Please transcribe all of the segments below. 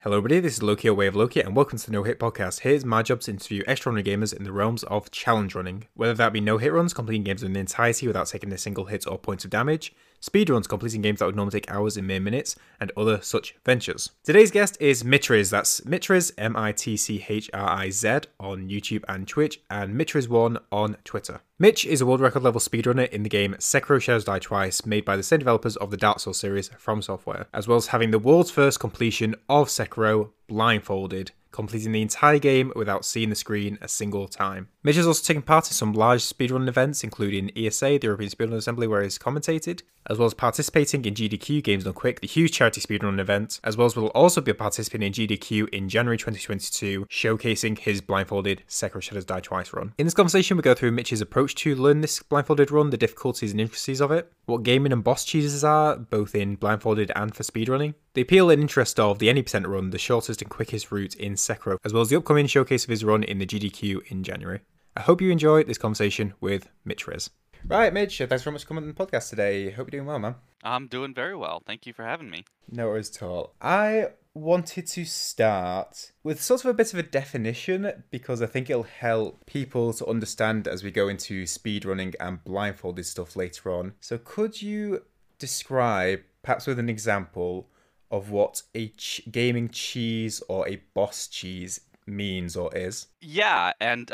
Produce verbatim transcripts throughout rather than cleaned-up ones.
Hello everybody, this is Loki, or Way of Loki, and welcome to the No Hit Podcast. Here's my job to interview extraordinary gamers in the realms of challenge running, whether that be no hit runs, completing games in entirety without taking a single hit or point of damage, speed runs, completing games that would normally take hours in mere minutes, and other such ventures. Today's guest is Mitriz, that's Mitriz, M I T C H R I Z, on YouTube and Twitch, and Mitriz one on Twitter. Mitch is a world record level speedrunner in the game Sekiro Shadows Die Twice, made by the same developers of the Dark Souls series From Software, as well as having the world's first completion of Sekiro blindfolded, completing the entire game without seeing the screen a single time. Mitch has also taken part in some large speedrun events, including E S A, the European Speedrun Assembly, where he's commentated, as well as participating in G D Q Games Done Quick, the huge charity speedrun event, as well as will also be participating in G D Q in January twenty twenty-two, showcasing his blindfolded Sekiro Shadows Die Twice run. In this conversation, we go through Mitch's approach to learn this blindfolded run, the difficulties and intricacies of it, what gaming and boss cheeses are, both in blindfolded and for speedrunning, the appeal and interest of the any percent run, the shortest and quickest route in Sekiro, as well as the upcoming showcase of his run in the G D Q in January. I hope you enjoy this conversation with Mitriz. Right, Mitch, thanks very much for coming on the podcast today. Hope you're doing well, man. I'm doing very well. Thank you for having me. No worries at all. I wanted to start with sort of a bit of a definition because I think it'll help people to understand as we go into speedrunning and blindfolded stuff later on. So could you describe, perhaps with an example, of what a ch- gaming cheese or a boss cheese means or is? Yeah, and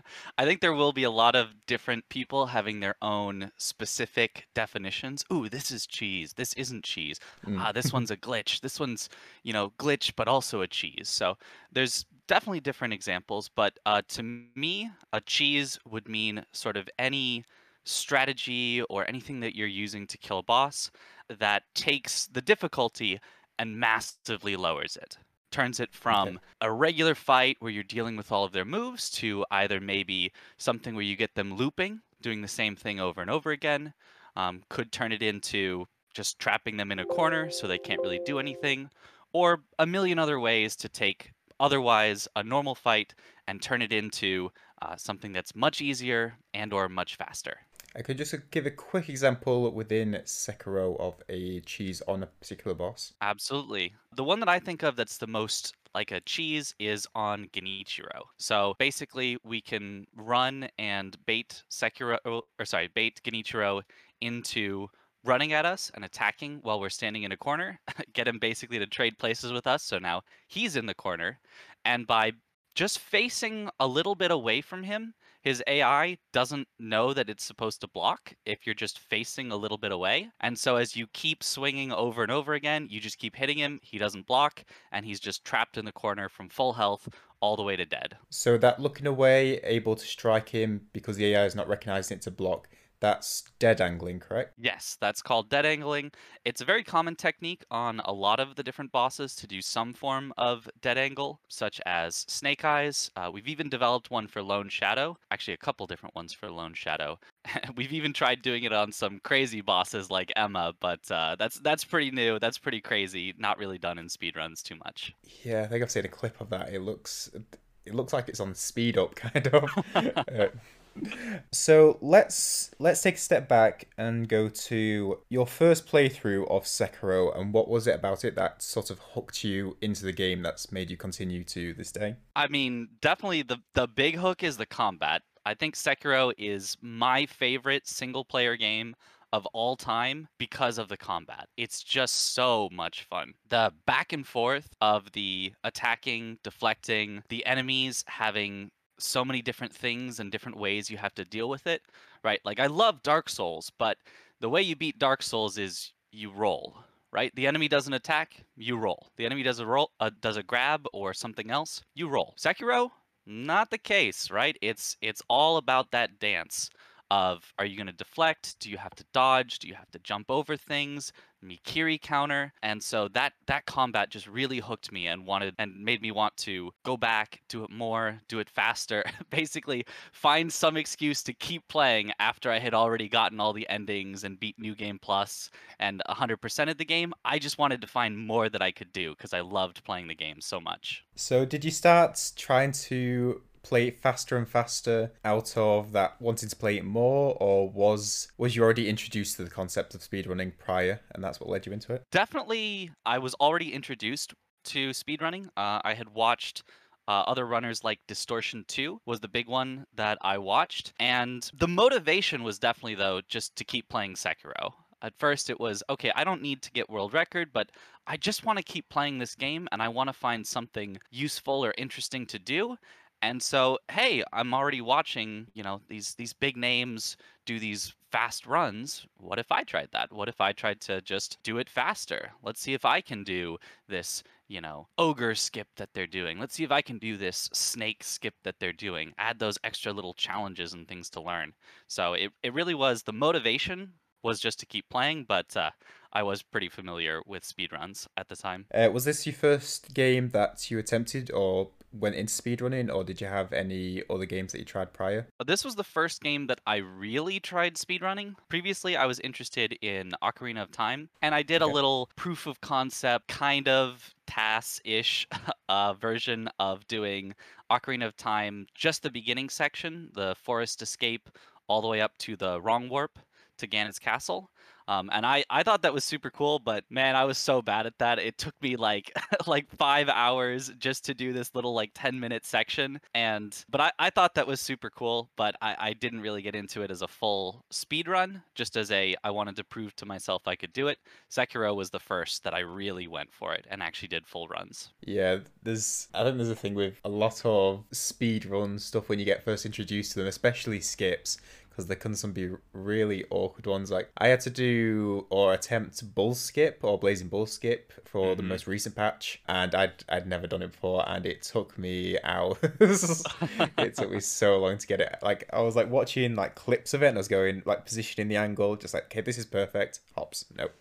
I think there will be a lot of different people having their own specific definitions. Ooh, this is cheese. This isn't cheese. Mm. Ah, this one's a glitch. This one's, you know, glitch, but also a cheese. So there's definitely different examples, but uh, to me, a cheese would mean sort of any strategy or anything that you're using to kill a boss that takes the difficulty and massively lowers it. Turns it from Okay. a regular fight where you're dealing with all of their moves to either maybe something where you get them looping, doing the same thing over and over again. Um, could turn it into just trapping them in a corner so they can't really do anything, or a million other ways to take otherwise a normal fight and turn it into uh, something that's much easier and or much faster. I could just give a quick example within Sekiro of a cheese on a particular boss. Absolutely. The one that I think of that's the most like a cheese is on Genichiro. So basically, we can run and bait Sekiro, or sorry, bait Genichiro into running at us and attacking while we're standing in a corner, get him basically to trade places with us. So now he's in the corner. And by just facing a little bit away from him, his A I doesn't know that it's supposed to block if you're just facing a little bit away. And so as you keep swinging over and over again, you just keep hitting him. He doesn't block, and he's just trapped in the corner from full health all the way to dead. So that looking away, able to strike him because the A I is not recognizing it to block, that's dead angling, correct? Yes, that's called dead angling. It's a very common technique on a lot of the different bosses to do some form of dead angle, such as Snake Eyes. Uh, we've even developed one for Lone Shadow, actually a couple different ones for Lone Shadow. We've even tried doing it on some crazy bosses like Emma, but uh, that's that's pretty new. That's pretty crazy. Not really done in speedruns too much. Yeah, I think I've seen a clip of that. It looks, it looks like it's on speed up, kind of. uh, So let's let's take a step back and go to your first playthrough of Sekiro, and what was it about it that sort of hooked you into the game that's made you continue to this day? I mean, definitely the the big hook is the combat. I think Sekiro is my favorite single player game of all time because of the combat. It's just so much fun. The back and forth of the attacking, deflecting, the enemies having so many different things and different ways you have to deal with it, right? Like I love Dark Souls, but the way you beat Dark Souls is you roll, right? The enemy doesn't attack, you roll. The enemy does a roll, uh, does a grab or something else, you roll. Sekiro, not the case, right? It's it's all about that dance of, are you going to deflect? Do you have to dodge? Do you have to jump over things? Mikiri counter. And so that that combat just really hooked me and wanted and made me want to go back, do it more, do it faster. Basically find some excuse to keep playing after I had already gotten all the endings and beat New Game Plus and one hundred percent of the game. I just wanted to find more that I could do because I loved playing the game so much. So did you start trying to play it faster and faster out of that wanting to play it more, or was was you already introduced to the concept of speedrunning prior and that's what led you into it? Definitely, I was already introduced to speedrunning. Uh, I had watched uh, other runners like Distortion two was the big one that I watched. And the motivation was definitely, though, just to keep playing Sekiro. At first, it was okay, I don't need to get world record, but I just want to keep playing this game and I want to find something useful or interesting to do. And so, hey, I'm already watching, you know, these these big names do these fast runs. What if I tried that? What if I tried to just do it faster? Let's see if I can do this, you know, ogre skip that they're doing. Let's see if I can do this snake skip that they're doing. Add those extra little challenges and things to learn. So it, it really was the motivation was just to keep playing, but uh, I was pretty familiar with speedruns at the time. Uh, was this your first game that you attempted or went into speedrunning, or did you have any other games that you tried prior? This was the first game that I really tried speedrunning. Previously, I was interested in Ocarina of Time, and I did a Okay. little proof of concept, kind of T A S-ish uh, version of doing Ocarina of Time, just the beginning section, the forest escape, all the way up to the Wrong Warp to Ganon's Castle. Um, and I, I thought that was super cool, but man, I was so bad at that. It took me like like five hours just to do this little like ten minute section. And but I, I thought that was super cool, but I, I didn't really get into it as a full speed run, just as a I wanted to prove to myself I could do it. Sekiro was the first that I really went for it and actually did full runs. Yeah, there's I think there's a thing with a lot of speedrun stuff when you get first introduced to them, especially skips, because there can some be really awkward ones. Like I had to do or attempt bull skip or blazing bull skip for mm-hmm. the most recent patch, and I'd I'd never done it before, and it took me hours. It took me so long to get it. Like I was like watching like clips of it, and I was going like positioning the angle, just like okay, this is perfect. Hops, nope.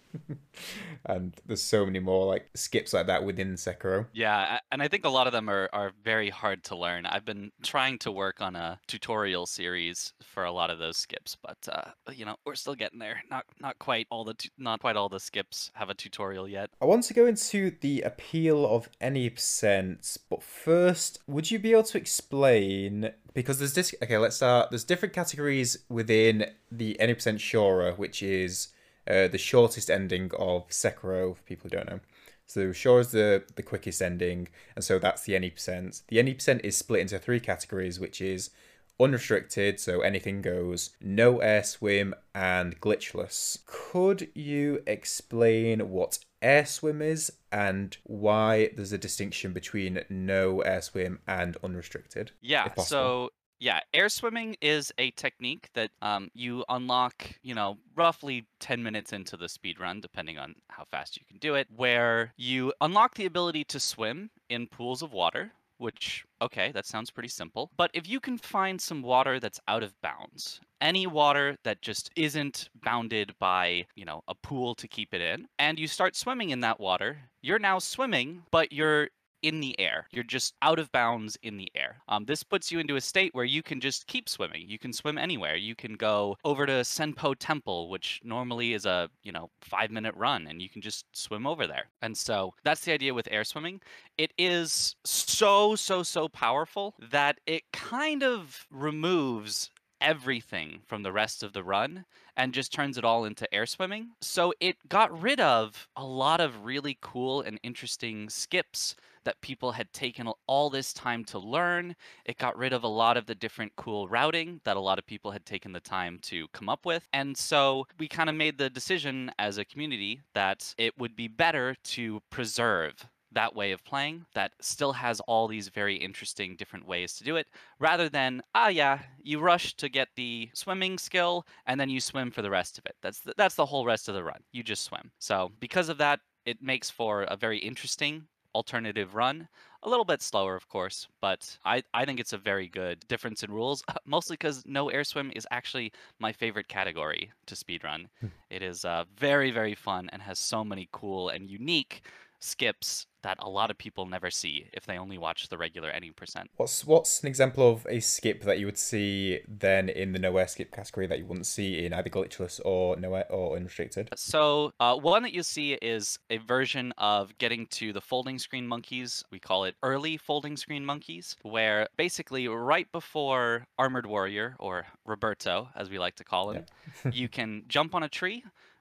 And there's so many more like skips like that within Sekiro. Yeah, and I think a lot of them are, are very hard to learn. I've been trying to work on a tutorial series for a lot of those skips, but uh, you know we're still getting there. Not not quite all the tu- not quite all the skips have a tutorial yet. I want to go into the appeal of any percent, but first, would you be able to explain, because there's this okay, let's start. There's different categories within the any percent Shura, which is Uh, the shortest ending of Sekiro, for people who don't know. So Shura is the, the quickest ending, and so that's the any percent. The any percent is split into three categories, which is unrestricted, so anything goes, no air swim, and glitchless. Could you explain what air swim is and why there's a distinction between no air swim and unrestricted? Yeah, so yeah, air swimming is a technique that um, you unlock, you know, roughly ten minutes into the speed run, depending on how fast you can do it, where you unlock the ability to swim in pools of water, which, okay, that sounds pretty simple. But if you can find some water that's out of bounds, any water that just isn't bounded by, you know, a pool to keep it in, and you start swimming in that water, you're now swimming, but you're in the air. You're just out of bounds in the air. Um, this puts you into a state where you can just keep swimming. You can swim anywhere. You can go over to Senpo Temple, which normally is a, you know, five minute run, and you can just swim over there. And so that's the idea with air swimming. It is so, so, so powerful that it kind of removes everything from the rest of the run and just turns it all into air swimming. So it got rid of a lot of really cool and interesting skips that people had taken all this time to learn. It got rid of a lot of the different cool routing that a lot of people had taken the time to come up with. And so we kind of made the decision as a community that it would be better to preserve that way of playing that still has all these very interesting different ways to do it, rather than, ah, yeah, you rush to get the swimming skill and then you swim for the rest of it. That's the, that's the whole rest of the run. You just swim. So because of that, it makes for a very interesting alternative run. A little bit slower, of course, but I, I think it's a very good difference in rules, mostly because no air swim is actually my favorite category to speedrun. It is uh, very, very fun and has so many cool and unique skips that a lot of people never see if they only watch the regular any percent. What's what's an example of a skip that you would see then in the no air skip category that you wouldn't see in either glitchless or no air or unrestricted? So uh, one that you see is a version of getting to the folding screen monkeys. We call it early folding screen monkeys, where basically right before Armored Warrior, or Roberto as we like to call him, Yeah. you can jump on a tree.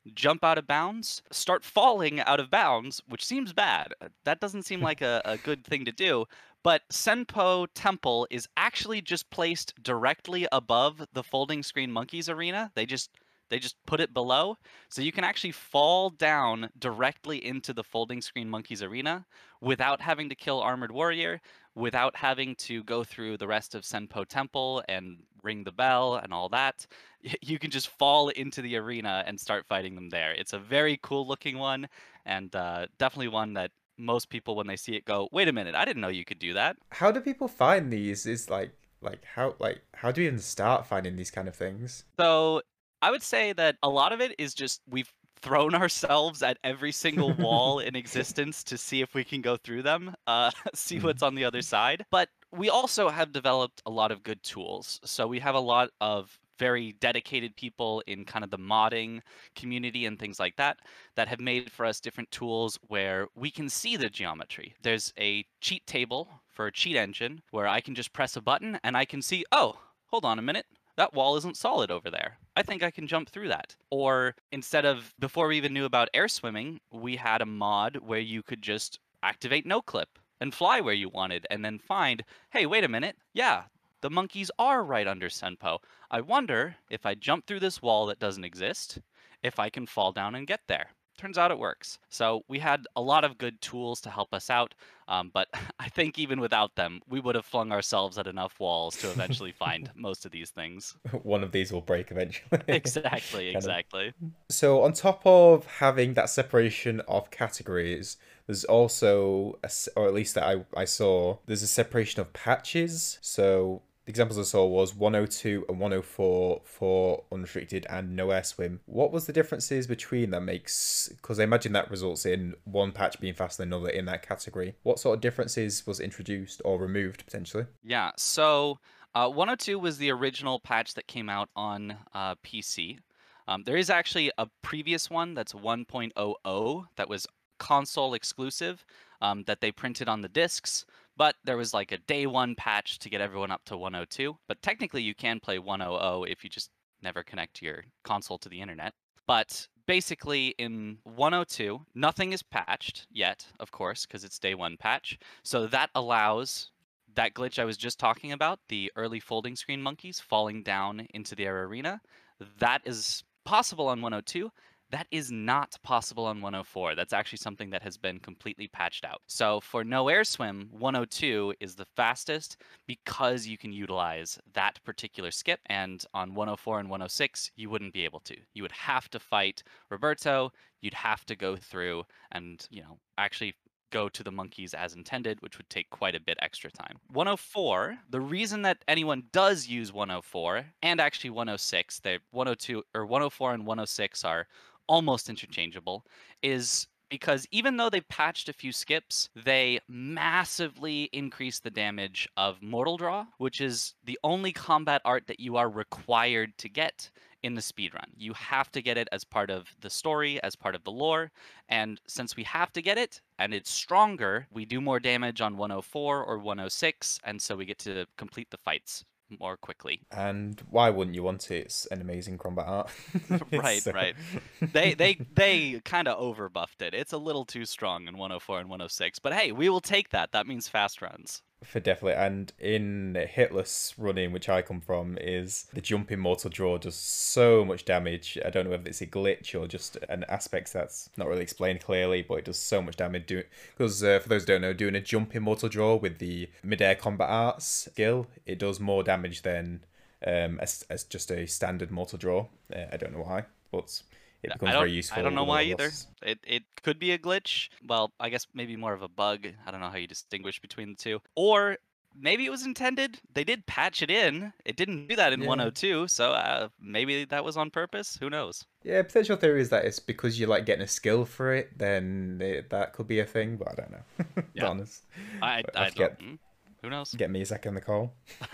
jump out of bounds, start falling out of bounds, which seems bad. Uh, That doesn't seem like a, a good thing to do. But Senpo Temple is actually just placed directly above the Folding Screen Monkeys arena. They just they just put it below, so you can actually fall down directly into the Folding Screen Monkeys arena without having to kill Armored Warrior, without having to go through the rest of Senpo Temple and ring the bell and all that. Y- You can just fall into the arena and start fighting them there. It's a very cool looking one, and uh, definitely one that most people, when they see it, go, "Wait a minute, I didn't know you could do that." How do people find these? Is like like how like how do you even start finding these kind of things? So I would say that a lot of it is just we've thrown ourselves at every single wall in existence to see if we can go through them, uh, see Mm. what's on the other side. But we also have developed a lot of good tools. So we have a lot of very dedicated people in kind of the modding community and things like that that have made for us different tools where we can see the geometry. There's a cheat table for a cheat engine where I can just press a button and I can see, oh, hold on a minute, that wall isn't solid over there. I think I can jump through that. Or instead of, before we even knew about air swimming, we had a mod where you could just activate no clip and fly where you wanted and then find, hey, wait a minute. Yeah, the monkeys are right under Senpo. I wonder if I jump through this wall that doesn't exist, if I can fall down and get there. Turns out it works. So we had a lot of good tools to help us out, um, but I think even without them, we would have flung ourselves at enough walls to eventually find most of these things. One of these will break eventually. Exactly, Kind of. exactly. So on top of having that separation of categories, there's also, a s or at least that I, I saw, there's a separation of patches. So the examples I saw was one oh two and one oh four for unrestricted and no air swim. What was the differences between that makes, because I imagine that results in one patch being faster than another in that category. What sort of differences was introduced or removed potentially? Yeah, so uh, one oh two was the original patch that came out on uh, P C. Um, there is actually a previous one that's one point oh oh that was console exclusive um, that they printed on the discs, but there was like a day one patch to get everyone up to one oh two. But technically, you can play one hundred if you just never connect your console to the internet. But basically, in one oh two, nothing is patched yet, of course, because it's day one patch. So that allows that glitch I was just talking about, the early folding screen monkeys falling down into their arena, that is possible on one oh two. That is not possible on one oh four. That's actually something that has been completely patched out. So for no air swim, one oh two is the fastest because you can utilize that particular skip. And on one oh four and one oh six, you wouldn't be able to. You would have to fight Roberto. You'd have to go through and, you know, actually go to the monkeys as intended, which would take quite a bit extra time. one oh four, the reason that anyone does use one oh four and actually one oh six, they one oh two or one oh four and one oh six are almost interchangeable, is because even though they patched a few skips, they massively increase the damage of Mortal Draw, which is the only combat art that you are required to get in the speedrun. You have to get it as part of the story, as part of the lore, and since we have to get it, and it's stronger, we do more damage on one oh four or one oh six, and so we get to complete the fights more quickly. And why wouldn't you want it? It's an amazing combat art. Right, So- right. They they they kind of overbuffed it. It's a little too strong in one oh four and one oh six, but hey, we will take that. That means fast runs. For definitely, and in hitless running, which I come from, is the jumping mortal draw does so much damage. I don't know whether it's a glitch or just an aspect that's not really explained clearly, but it does so much damage. Do because uh, for those who don't know, doing a jumping mortal draw with the mid-air combat arts skill, it does more damage than um as, as just a standard mortal draw. Uh, I don't know why, but it becomes I don't very useful. I don't know with why all either. this. It it could be a glitch. Well, I guess maybe more of a bug. I don't know how you distinguish between the two. Or maybe it was intended. They did patch it in. It didn't do that in Yeah. one oh two, so uh, maybe that was on purpose. Who knows? Yeah, potential theory is that it's because you like getting a skill for it, then it, that could be a thing, but I don't know. To be Yeah. honest. I But I have to don't. get, hmm, Who knows? get Miyazaki on the call.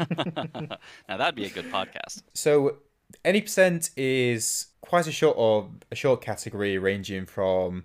Now that'd be a good podcast. So any percent is quite a short or a short category ranging from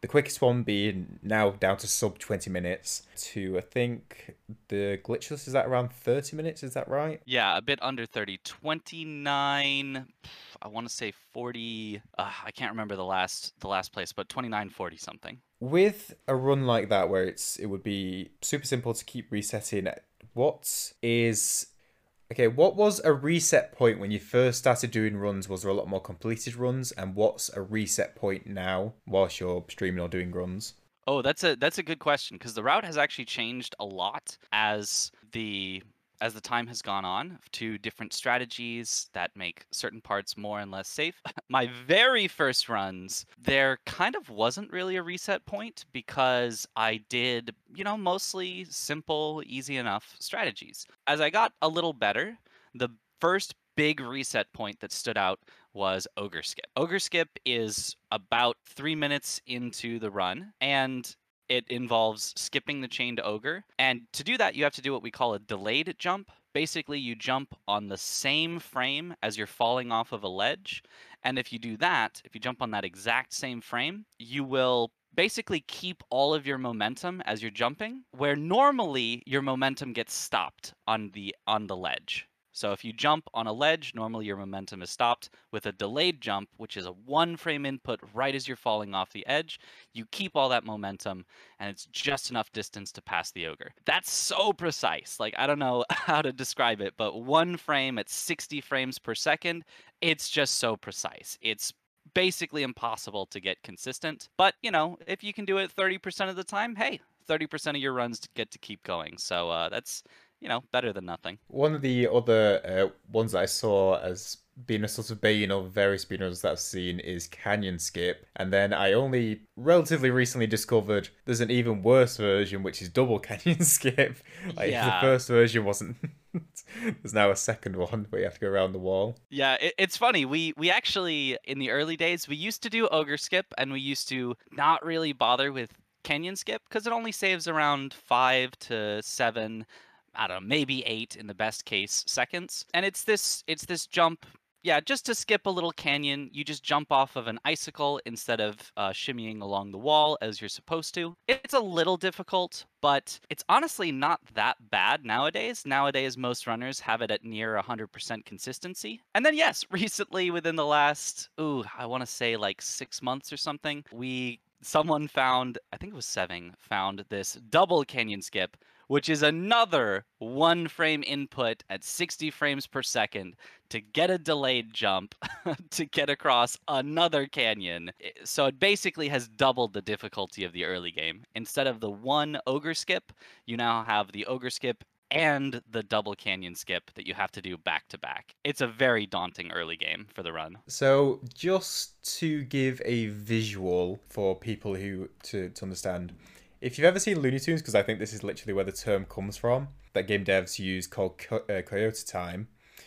The quickest one being now down to sub twenty minutes to, I think, the glitchless is at around thirty minutes, is that right? Yeah, a bit under thirty. twenty-nine, I want to say forty. Uh, I can't remember the last the last place, but twenty-nine forty something. With a run like that where it's it would be super simple to keep resetting, what is okay, what was a reset point when you first started doing runs? Was there a lot more completed runs? And what's a reset point now whilst you're streaming or doing runs? Oh, that's a that's a good question because the route has actually changed a lot as the as the time has gone on to different strategies that make certain parts more and less safe. My very first runs, there kind of wasn't really a reset point because I did, you know, mostly simple, easy enough strategies. As I got a little better, the first big reset point that stood out was Ogre Skip. Ogre Skip is about three minutes into the run, and it involves skipping the chained ogre. And to do that, you have to do what we call a delayed jump. Basically, you jump on the same frame as you're falling off of a ledge. And if you do that, if you jump on that exact same frame, you will basically keep all of your momentum as you're jumping, where normally your momentum gets stopped on the on the ledge. So if you jump on a ledge, normally your momentum is stopped. With a delayed jump, which is a one frame input right as you're falling off the edge, you keep all that momentum and it's just enough distance to pass the ogre. That's so precise. Like, I don't know how to describe it, but one frame at sixty frames per second, it's just so precise. It's basically impossible to get consistent. But, you know, if you can do it thirty percent of the time, hey, thirty percent of your runs get to keep going. So uh, that's, you know, better than nothing. One of the other uh, ones that I saw as being a sort of bane of various speedruns that I've seen is Canyon Skip. And then I only relatively recently discovered there's an even worse version, which is Double Canyon Skip. Like, if the Yeah. first version wasn't... There's now a second one where you have to go around the wall. Yeah, it, it's funny. We we actually, in the early days, we used to do Ogre Skip, and we used to not really bother with Canyon Skip because it only saves around five to seven, I don't know, maybe eight in the best case seconds. And it's this it's this jump. Yeah, just to skip a little canyon, you just jump off of an icicle instead of uh, shimmying along the wall as you're supposed to. It's a little difficult, but it's honestly not that bad nowadays. Nowadays, most runners have it at near one hundred percent consistency. And then, yes, recently within the last, ooh, I want to say like six months or something, we someone found, I think it was Seving, found this double canyon skip, which is another one frame input at sixty frames per second to get a delayed jump to get across another canyon. So it basically has doubled the difficulty of the early game. Instead of the one ogre skip, you now have the ogre skip and the double canyon skip that you have to do back to back. It's a very daunting early game for the run. So just to give a visual for people who to, to understand, if you've ever seen Looney Tunes, because I think this is literally where the term comes from, that game devs use called Co- uh, Coyote Time,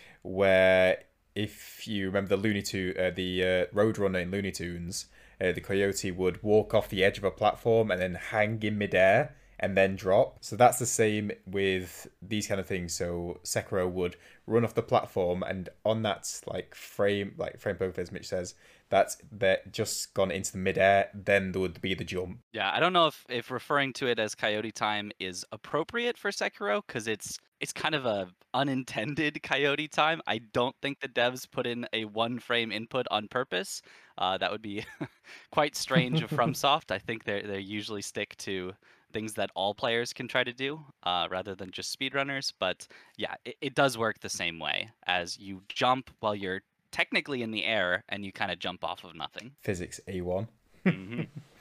where if you remember the Looney Tune, uh, the uh, Roadrunner in Looney Tunes, uh, the coyote would walk off the edge of a platform and then hang in midair and then drop. So that's the same with these kind of things. So Sekiro would run off the platform, and on that like frame, like frame perfect, as Mitch says, that's they're just gone into the midair, then there would be the jump. Yeah, I don't know if, if referring to it as Coyote Time is appropriate for Sekiro because it's it's kind of a unintended Coyote Time. I don't think the devs put in a one frame input on purpose. Uh, that would be quite strange of FromSoft. I think they they usually stick to things that all players can try to do uh, rather than just speedrunners. But yeah, it, it does work the same way as you jump while you're technically in the air and you kind of jump off of nothing. Physics A one. Mm-hmm.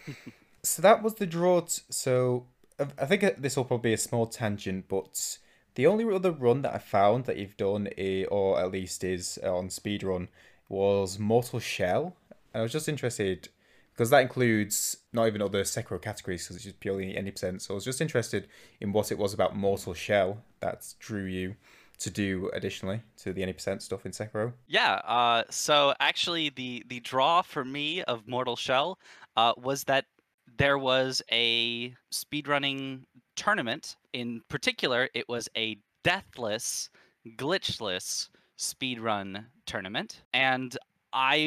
So that was the draw. T- so I I think this will probably be a small tangent, but the only other run that I found that you've done, a, or at least is on speedrun, was Mortal Shell. And I was just interested, because that includes not even other Sekiro categories, because it's just purely any percent. So I was just interested in what it was about Mortal Shell that drew you to do additionally to the any percent stuff in Sekiro. Yeah, uh, so actually the the draw for me of Mortal Shell uh, was that there was a speedrunning tournament. In particular, it was a deathless, glitchless speedrun tournament. And I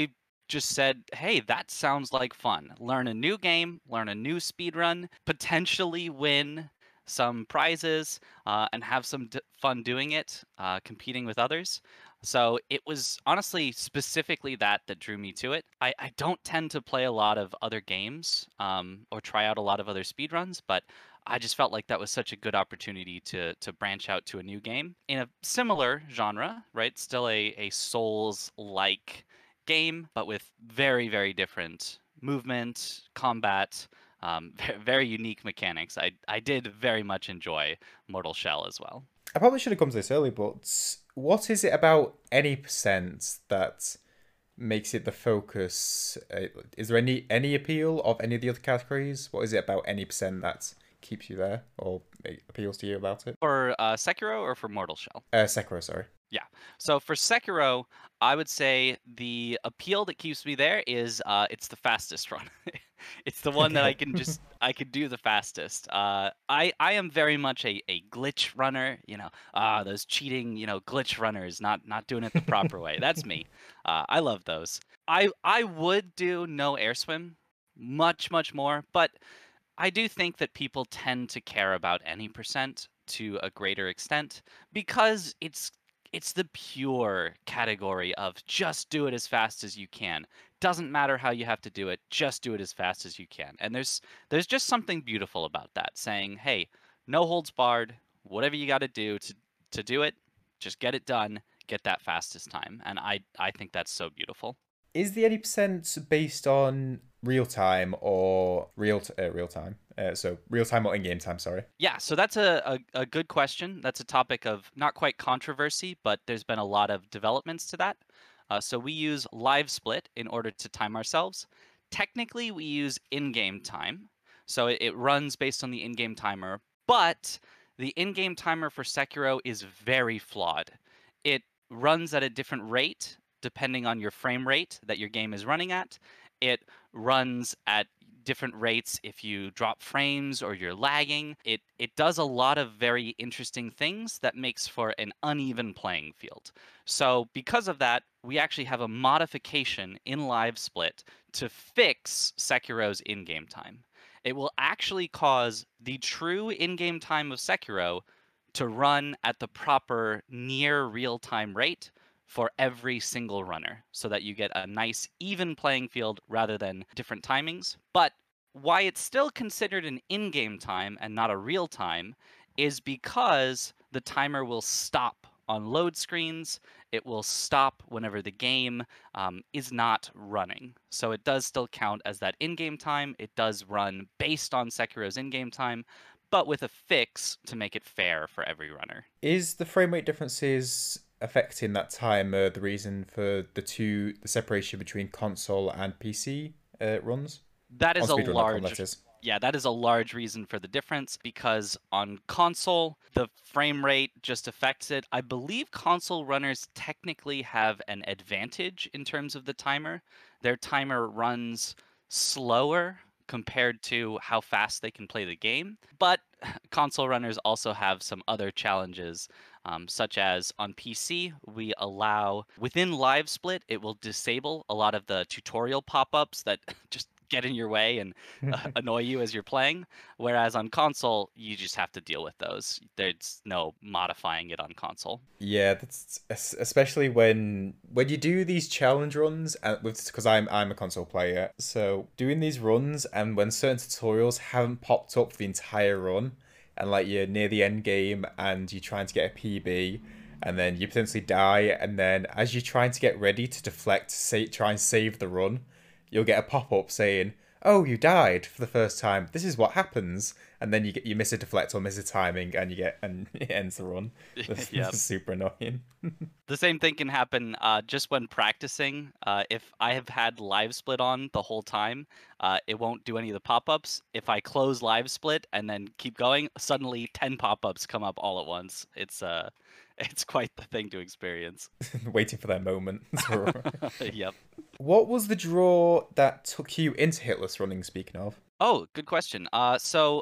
just said, hey, that sounds like fun. Learn a new game, learn a new speed run, potentially win some prizes, uh, and have some d- fun doing it, uh, competing with others. So it was honestly specifically that that drew me to it. I, I don't tend to play a lot of other games, um, or try out a lot of other speedruns, but I just felt like that was such a good opportunity to to branch out to a new game in a similar genre, right? Still a, a Souls like game, but with very, very different movement, combat, um, ve- very unique mechanics. I, I did very much enjoy Mortal Shell as well. I probably should have come to this early, but what is it about any percent that makes it the focus? Uh, is there any any appeal of any of the other categories? What is it about any percent that keeps you there or appeals to you about it? For uh, Sekiro or for Mortal Shell? Uh, Sekiro, sorry. Yeah. So for Sekiro, I would say the appeal that keeps me there is uh, it's the fastest run. It's the one that I Okay. can just I can do the fastest. Uh, I I am very much a, a glitch runner. You know, ah, those cheating, you know, glitch runners, not not doing it the proper way. That's me. Uh, I love those. I I would do no air swim, much much more, but I do think that people tend to care about any percent to a greater extent because it's it's the pure category of just do it as fast as you can. Doesn't matter how you have to do it, just do it as fast as you can. And there's there's just something beautiful about that, saying, "Hey, no holds barred. Whatever you got to do to to do it, just get it done, get that fastest time." And I I think that's so beautiful. Is the eighty percent based on real time or real t- uh, real time? Uh, so real time or in game time? Sorry. Yeah, so that's a, a, a good question. That's a topic of not quite controversy, but there's been a lot of developments to that. Uh, so we use live split in order to time ourselves. Technically, we use in-game time. So it, it runs based on the in-game timer, but the in-game timer for Sekiro is very flawed. It runs at a different rate depending on your frame rate that your game is running at. It runs at different rates if you drop frames or you're lagging. It it does a lot of very interesting things that makes for an uneven playing field. So because of that, we actually have a modification in Live Split to fix Sekiro's in-game time. It will actually cause the true in-game time of Sekiro to run at the proper near real-time rate for every single runner so that you get a nice even playing field rather than different timings. But why it's still considered an in-game time and not a real time is because the timer will stop on load screens. It will stop whenever the game um, is not running. So it does still count as that in-game time. It does run based on Sekiro's in-game time, but with a fix to make it fair for every runner. Is the frame rate differences affecting that time uh, the reason for the two the separation between console and P C uh, runs? That On is a speedrun dot com, that large is. Yeah, that is a large reason for the difference because on console, the frame rate just affects it. I believe console runners technically have an advantage in terms of the timer. Their timer runs slower compared to how fast they can play the game. But console runners also have some other challenges, um, such as on P C, we allow within Live Split, it will disable a lot of the tutorial pop ups that just get in your way and uh, annoy you as you're playing. Whereas on console, you just have to deal with those. There's no modifying it on console. Yeah, that's es- especially when when you do these challenge runs and with because I'm I'm a console player, so doing these runs and when certain tutorials haven't popped up for the entire run, and like you're near the end game and you're trying to get a P B, and then you potentially die, and then as you're trying to get ready to deflect, say try and save the run, you'll get a pop up saying, "Oh, you died for the first time. This is what happens." And then you get you miss a deflect or miss a timing, and you get and it ends the run. This, this Yep. is super annoying. The same thing can happen uh, just when practicing. Uh, if I have had Live Split on the whole time, uh, it won't do any of the pop-ups. If I close Live Split and then keep going, suddenly ten pop-ups come up all at once. It's uh, it's quite the thing to experience. Waiting for that moment. Yep. What was the draw that took you into hitless running? Speaking of, Oh, good question. Uh, so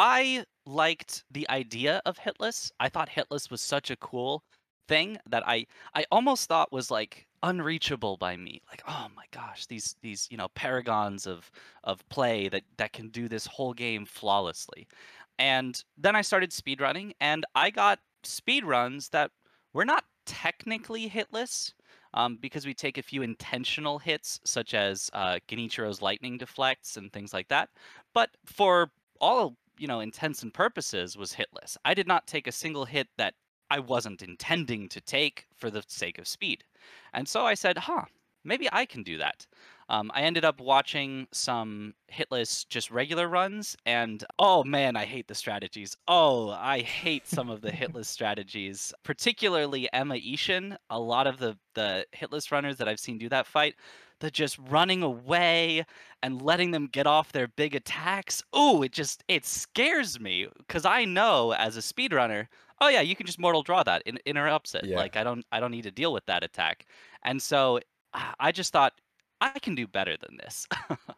I liked the idea of Hitless. I thought Hitless was such a cool thing that I I almost thought was like unreachable by me. Like, oh my gosh, these these you know paragons of of play that that can do this whole game flawlessly. And then I started speedrunning, and I got speedruns that were not technically hitless, um, because we take a few intentional hits, such as uh, Genichiro's lightning deflects and things like that. But for all you know intents and purposes, was hitless. I did not take a single hit that I wasn't intending to take for the sake of speed. And so I said, huh, maybe I can do that. Um, I ended up watching some hitless, just regular runs, and oh man, I hate the strategies. Oh, I hate some of the hitless strategies, particularly Emma Ishin. A lot of the the hitless runners that I've seen do that fight, the just running away and letting them get off their big attacks. Oh, it just it scares me because I know as a speedrunner, oh yeah, you can just mortal draw that, in, interrupts it. Yeah. Like I don't I don't need to deal with that attack. And so ah, I just thought I can do better than this.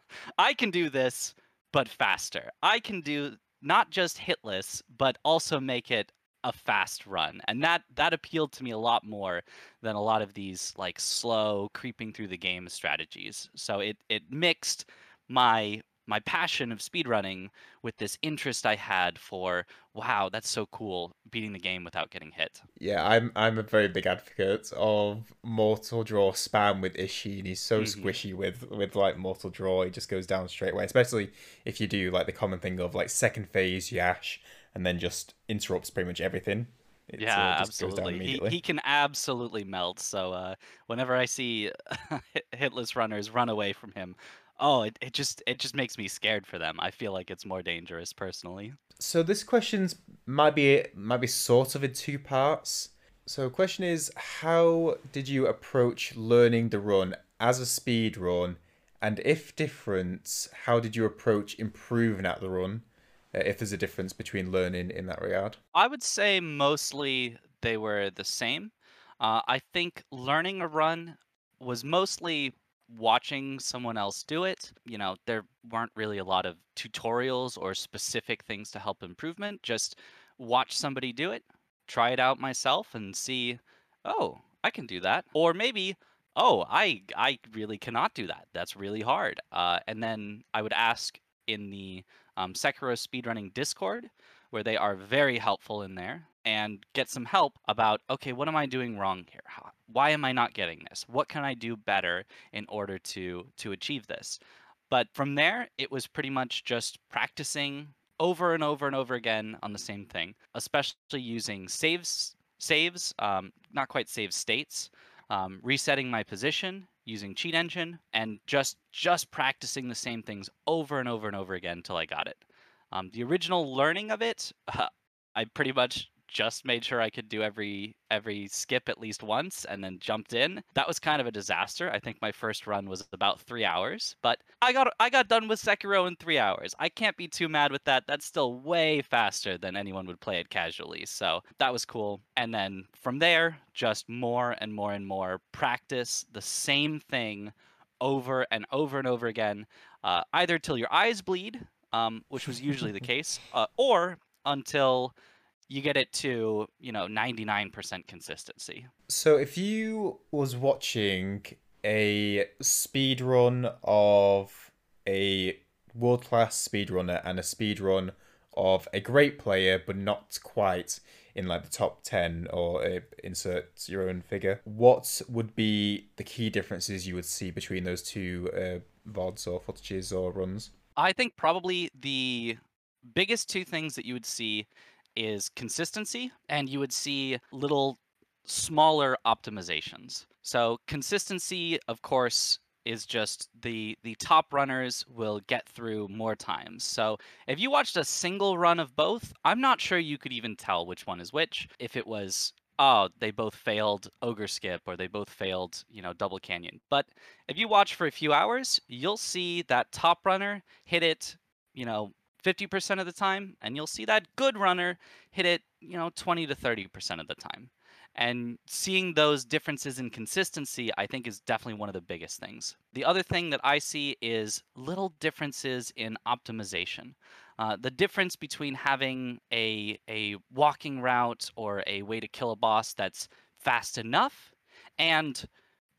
I can do this, but faster. I can do not just hitless, but also make it a fast run. And that that appealed to me a lot more than a lot of these like slow creeping through the game strategies. So it it mixed my my passion of speedrunning with this interest I had for, wow, that's so cool, beating the game without getting hit. Yeah, I'm I'm a very big advocate of Mortal Draw spam with Ishin. He's so Hmm. squishy with with like Mortal Draw, he just goes down straight away. Especially if you do like the common thing of like second phase Yash and then just interrupts pretty much everything. It uh, Yeah, just goes down absolutely. He immediately. he can absolutely melt. So uh, whenever I see hit- hitless runners run away from him, oh, it, it just it just makes me scared for them. I feel like it's more dangerous personally. So this question's might be might be sort of in two parts. So question is, how did you approach learning the run as a speed run, and if different, how did you approach improving at the run? Uh, if there's a difference between learning in that regard. I would say mostly they were the same. Uh, I think learning a run was mostly watching someone else do it. You know, there weren't really a lot of tutorials or specific things to help improvement. Just watch somebody do it, try it out myself, and see, oh, I can do that. Or maybe, oh, I I really cannot do that. That's really hard. Uh, and then I would ask in the um, Sekiro speedrunning Discord, where they are very helpful in there, and get some help about, okay, what am I doing wrong here? How, why am I not getting this? What can I do better in order to to achieve this? But from there, it was pretty much just practicing over and over and over again on the same thing, especially using saves, saves, um, not quite save states, um, resetting my position using Cheat Engine, and just just practicing the same things over and over and over again until I got it. Um, the original learning of it, uh, I pretty much just made sure I could do every every skip at least once and then jumped in. That was kind of a disaster. I think my first run was about three hours, but I got I got done with Sekiro in three hours. I can't be too mad with that. That's still way faster than anyone would play it casually. So that was cool. And then from there, just more and more and more practice the same thing over and over and over again, uh, either till your eyes bleed, um, which was usually the case, uh, or until you get it to, you know, ninety-nine percent consistency. So if you was watching a speed run of a world class speedrunner and a speed run of a great player but not quite in like the top ten, or uh, insert your own figure, what would be the key differences you would see between those two uh, V O Ds or footages or runs? I think probably the biggest two things that you would see is consistency, and you would see little smaller optimizations. So consistency, of course, is just the the top runners will get through more times. So if you watched a single run of both, I'm not sure you could even tell which one is which. If it was, oh, they both failed ogre skip, or they both failed, you know, double canyon. But if you watch for a few hours, you'll see that top runner hit it, you know, fifty percent of the time, and you'll see that good runner hit it, you know, twenty to thirty percent of the time. And seeing those differences in consistency, I think, is definitely one of the biggest things. The other thing that I see is little differences in optimization. Uh, the difference between having a, a walking route or a way to kill a boss that's fast enough, and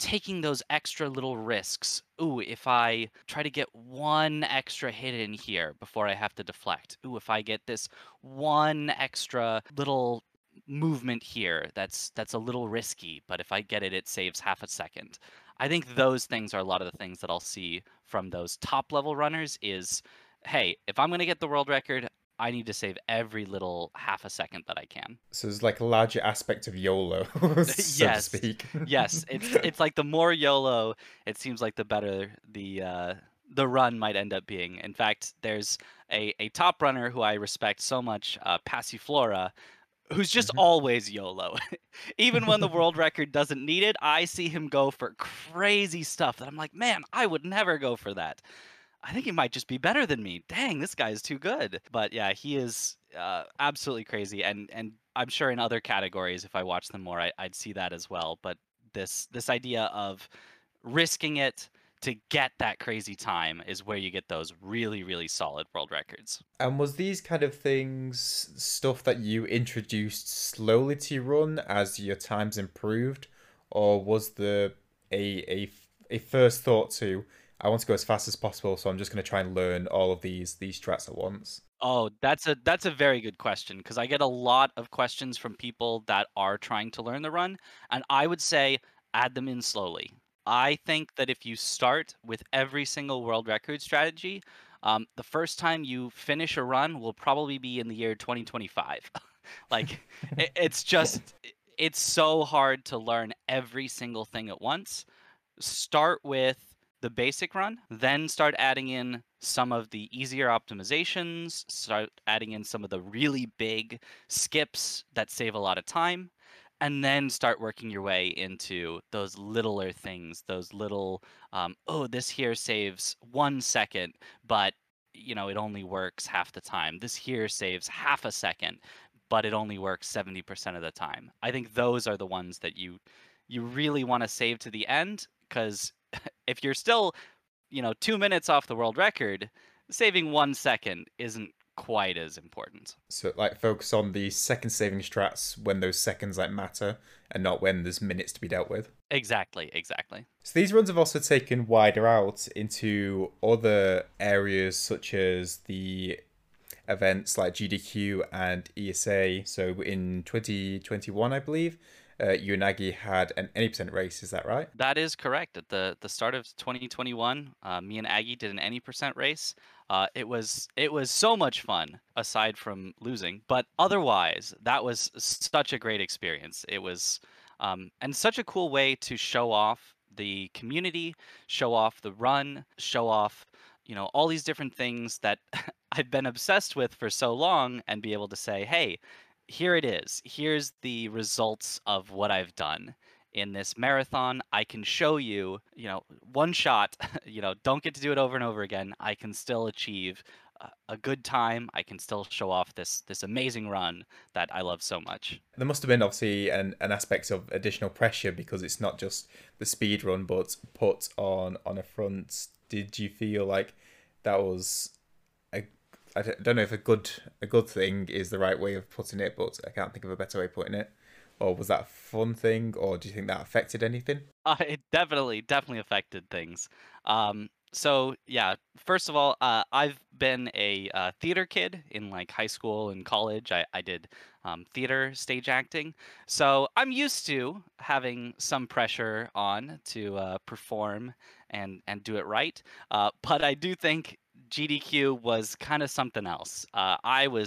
taking those extra little risks. Ooh, if I try to get one extra hit in here before I have to deflect. Ooh, if I get this one extra little movement here that's that's a little risky, but if I get it, it saves half a second. I think those things are a lot of the things that I'll see from those top level runners is, hey, if I'm going to get the world record, I need to save every little half a second that I can. So there's like a larger aspect of YOLO, so to Yes. speak. Yes, it's it's like the more YOLO, it seems like the better the uh, the run might end up being. In fact, there's a, a top runner who I respect so much, uh, Passiflora, who's just always YOLO. Even when the world record doesn't need it, I see him go for crazy stuff that I'm like, man, I would never go for that. I think he might just be better than me. Dang, this guy is too good. But yeah, he is uh, absolutely crazy, and and I'm sure in other categories, if I watch them more, I, I'd see that as well. But this this idea of risking it to get that crazy time is where you get those really really solid world records. And was these kind of things stuff that you introduced slowly to your run as your times improved, or was the a a a first thought to, I want to go as fast as possible, so I'm just going to try and learn all of these these strats at once? Oh, that's a that's a very good question because I get a lot of questions from people that are trying to learn the run, and I would say add them in slowly. I think that if you start with every single world record strategy, um, the first time you finish a run will probably be in the year twenty twenty-five. Like it, it's just it's so hard to learn every single thing at once. Start with the basic run, then start adding in some of the easier optimizations, start adding in some of the really big skips that save a lot of time, and then start working your way into those littler things, those little, um, oh, this here saves one second, but you know, it only works half the time. This here saves half a second, but it only works seventy percent of the time. I think those are the ones that you you really want to save to the end because if you're still, you know, two minutes off the world record, saving one second isn't quite as important. So like focus on the second saving strats when those seconds like matter, and not when there's minutes to be dealt with. Exactly, exactly. So these runs have also taken wider out into other areas such as the events like G D Q and E S A. So in twenty twenty-one, I believe, uh, you and Aggie had an any percent race. Is that right? That is correct. At the the start of twenty twenty-one, uh, me and Aggie did an any percent race. Uh, it was it was so much fun, aside from losing, but otherwise, that was such a great experience. It was um, and such a cool way to show off the community, show off the run, show off, you know, all these different things that I've been obsessed with for so long, and be able to say, hey, here it is. Here's the results of what I've done in this marathon. I can show you, you know, one shot, you know, don't get to do it over and over again. I can still achieve a, a good time. I can still show off this this amazing run that I love so much. There must have been obviously an, an aspect of additional pressure because it's not just the speed run, but put on on a front. Did you feel like that was a, I don't know if a good a good thing is the right way of putting it, but I can't think of a better way of putting it. Or was that a fun thing, or do you think that affected anything? Uh, it definitely, definitely affected things. Um, so yeah, first of all, uh, I've been a uh, theater kid in like high school and college. I, I did um, theater stage acting, so I'm used to having some pressure on to uh, perform and and do it right. Uh, but I do think G D Q was kind of something else. Uh, I was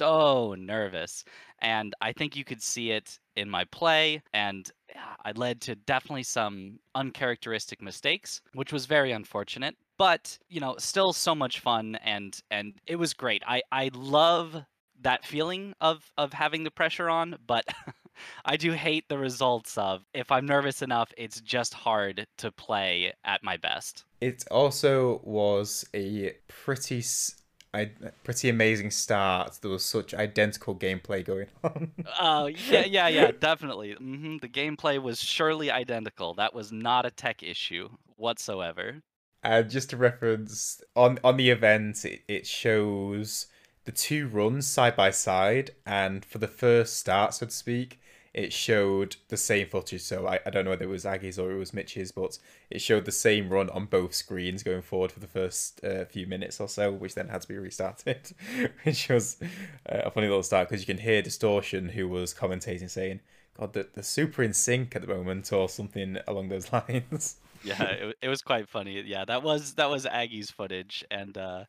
so nervous, and I think you could see it in my play, and yeah, I led to definitely some uncharacteristic mistakes, which was very unfortunate. But you know, still so much fun, and and it was great. I I love that feeling of of having the pressure on, but I do hate the results of if I'm nervous enough, it's just hard to play at my best. It also was a pretty I, pretty amazing start. There was such identical gameplay going on. Oh, uh, yeah, yeah, yeah, definitely. hmm The gameplay was surely identical. That was not a tech issue whatsoever. And just to reference, on on the event, it, it shows the two runs side by side, and for the first start, so to speak, it showed the same footage. So I, I don't know whether it was Aggie's or it was Mitch's, but it showed the same run on both screens going forward for the first uh, few minutes or so, which then had to be restarted, which was uh, a funny little start because you can hear Distortion, who was commentating, saying, God, the, the super in sync at the moment, or something along those lines. Yeah, it, it was quite funny. Yeah, that was that was Aggie's footage, and uh,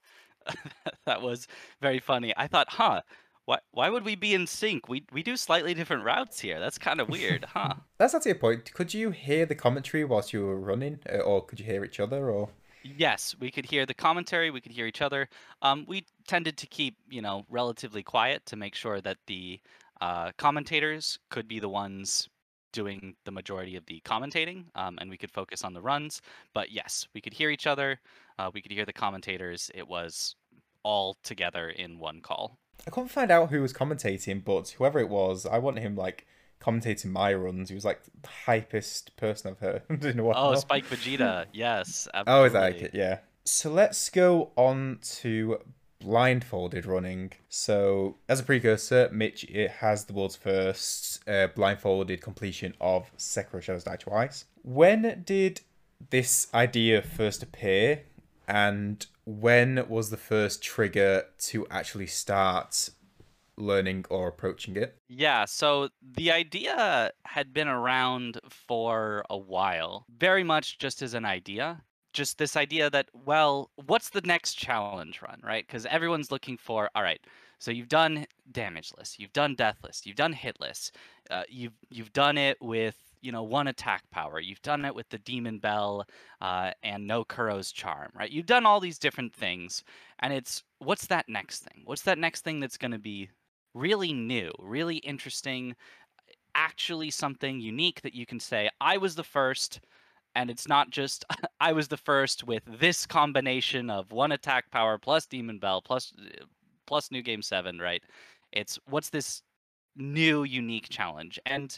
that was very funny. I thought, huh, why why would we be in sync? We we do slightly different routes here. That's kind of weird, huh? That's actually a point. Could you hear the commentary whilst you were running, uh, or could you hear each other, or? Yes, we could hear the commentary. We could hear each other. Um, we tended to keep, you know, relatively quiet to make sure that the uh, commentators could be the ones doing the majority of the commentating, um, and we could focus on the runs. But yes, we could hear each other. Uh, we could hear the commentators. It was all together in one call. I couldn't find out who was commentating, but whoever it was, I want him like commentating my runs. He was like the hypest person I've heard in a while. Oh, Spike Vegeta. Yes, Oh, is absolutely. that like it? Yeah. So let's go on to blindfolded running. So as a precursor, Mitch it has the world's first uh, blindfolded completion of Sekiro Shadows Die Twice. When did this idea first appear, and when was the first trigger to actually start learning or approaching it? Yeah, so the idea had been around for a while, very much just as an idea. Just this idea that, well, what's the next challenge run, right? Because everyone's looking for, all right, so you've done damageless, you've done deathless, you've done hitless, uh, you've you've done it with you know one attack power, you've done it with the demon bell uh, and no Kuro's charm, right? You've done all these different things, and it's what's that next thing? What's that next thing that's going to be really new, really interesting, actually something unique that you can say, I was the first, and it's not just I was the first with this combination of one attack power plus Demon Bell plus plus New Game seven, right? It's what's this new unique challenge? And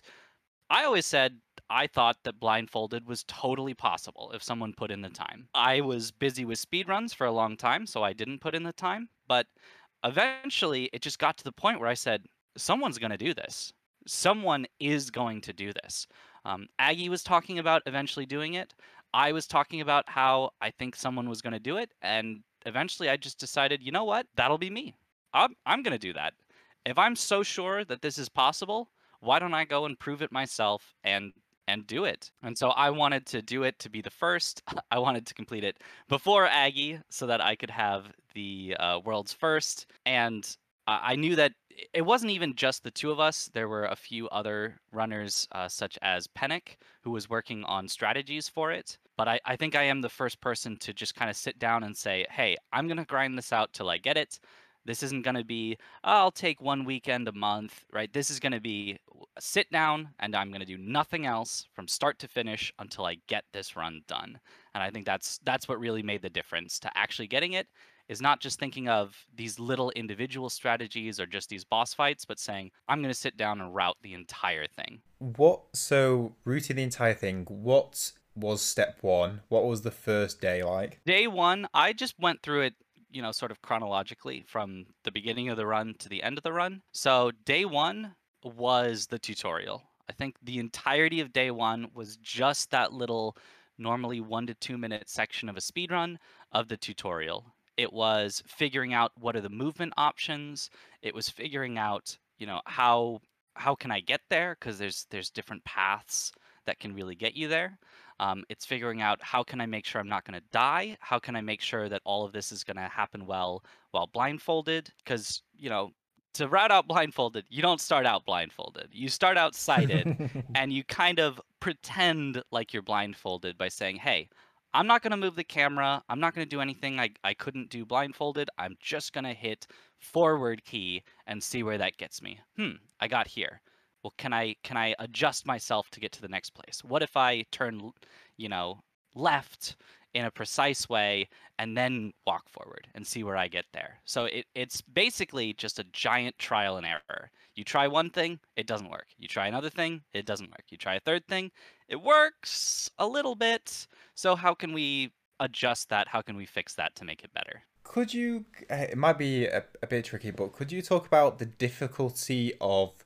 I always said I thought that blindfolded was totally possible if someone put in the time. I was busy with speedruns for a long time, so I didn't put in the time, but eventually it just got to the point where I said, someone's going to do this. Someone is going to do this. Um, Aggie was talking about eventually doing it. I was talking about how I think someone was going to do it. And eventually I just decided, you know what? That'll be me. I'm, I'm going to do that. If I'm so sure that this is possible, why don't I go and prove it myself and and do it? And so I wanted to do it to be the first. I wanted to complete it before Aggie so that I could have the uh, world's first. And uh, I knew that it wasn't even just the two of us. There were a few other runners, uh, such as Pennick, who was working on strategies for it. But I, I think I am the first person to just kind of sit down and say, hey, I'm going to grind this out till I get it. This isn't going to be, oh, I'll take one weekend a month, right? This is going to be a sit down and I'm going to do nothing else from start to finish until I get this run done. And I think that's that's what really made the difference to actually getting it, is not just thinking of these little individual strategies or just these boss fights, but saying, I'm going to sit down and route the entire thing. What, so routing the entire thing, what was step one? What was the first day like? Day one, I just went through it, you know, sort of chronologically from the beginning of the run to the end of the run. So day one was the tutorial. I think the entirety of day one was just that little, normally one to two minute section of a speed run of the tutorial. It was figuring out what are the movement options. It was figuring out, you know, how how can I get there? Because there's there's different paths that can really get you there. Um, it's figuring out how can I make sure I'm not going to die? How can I make sure that all of this is going to happen well while blindfolded? Because, you know, to route out blindfolded, you don't start out blindfolded. You start out sighted and you kind of pretend like you're blindfolded by saying, hey, I'm not going to move the camera. I'm not going to do anything I, I couldn't do blindfolded. I'm just going to hit forward key and see where that gets me. Hmm, I got here. Well, can I can I adjust myself to get to the next place? What if I turn, you know, left in a precise way and then walk forward and see where I get there? So it, it's basically just a giant trial and error. You try one thing, it doesn't work. You try another thing, it doesn't work. You try a third thing, it works a little bit. So how can we adjust that? How can we fix that to make it better? Could you, it might be a, a bit tricky, but could you talk about the difficulty of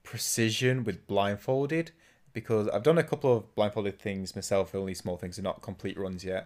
precision with blindfolded, because I've done a couple of blindfolded things myself, only small things and not complete runs yet.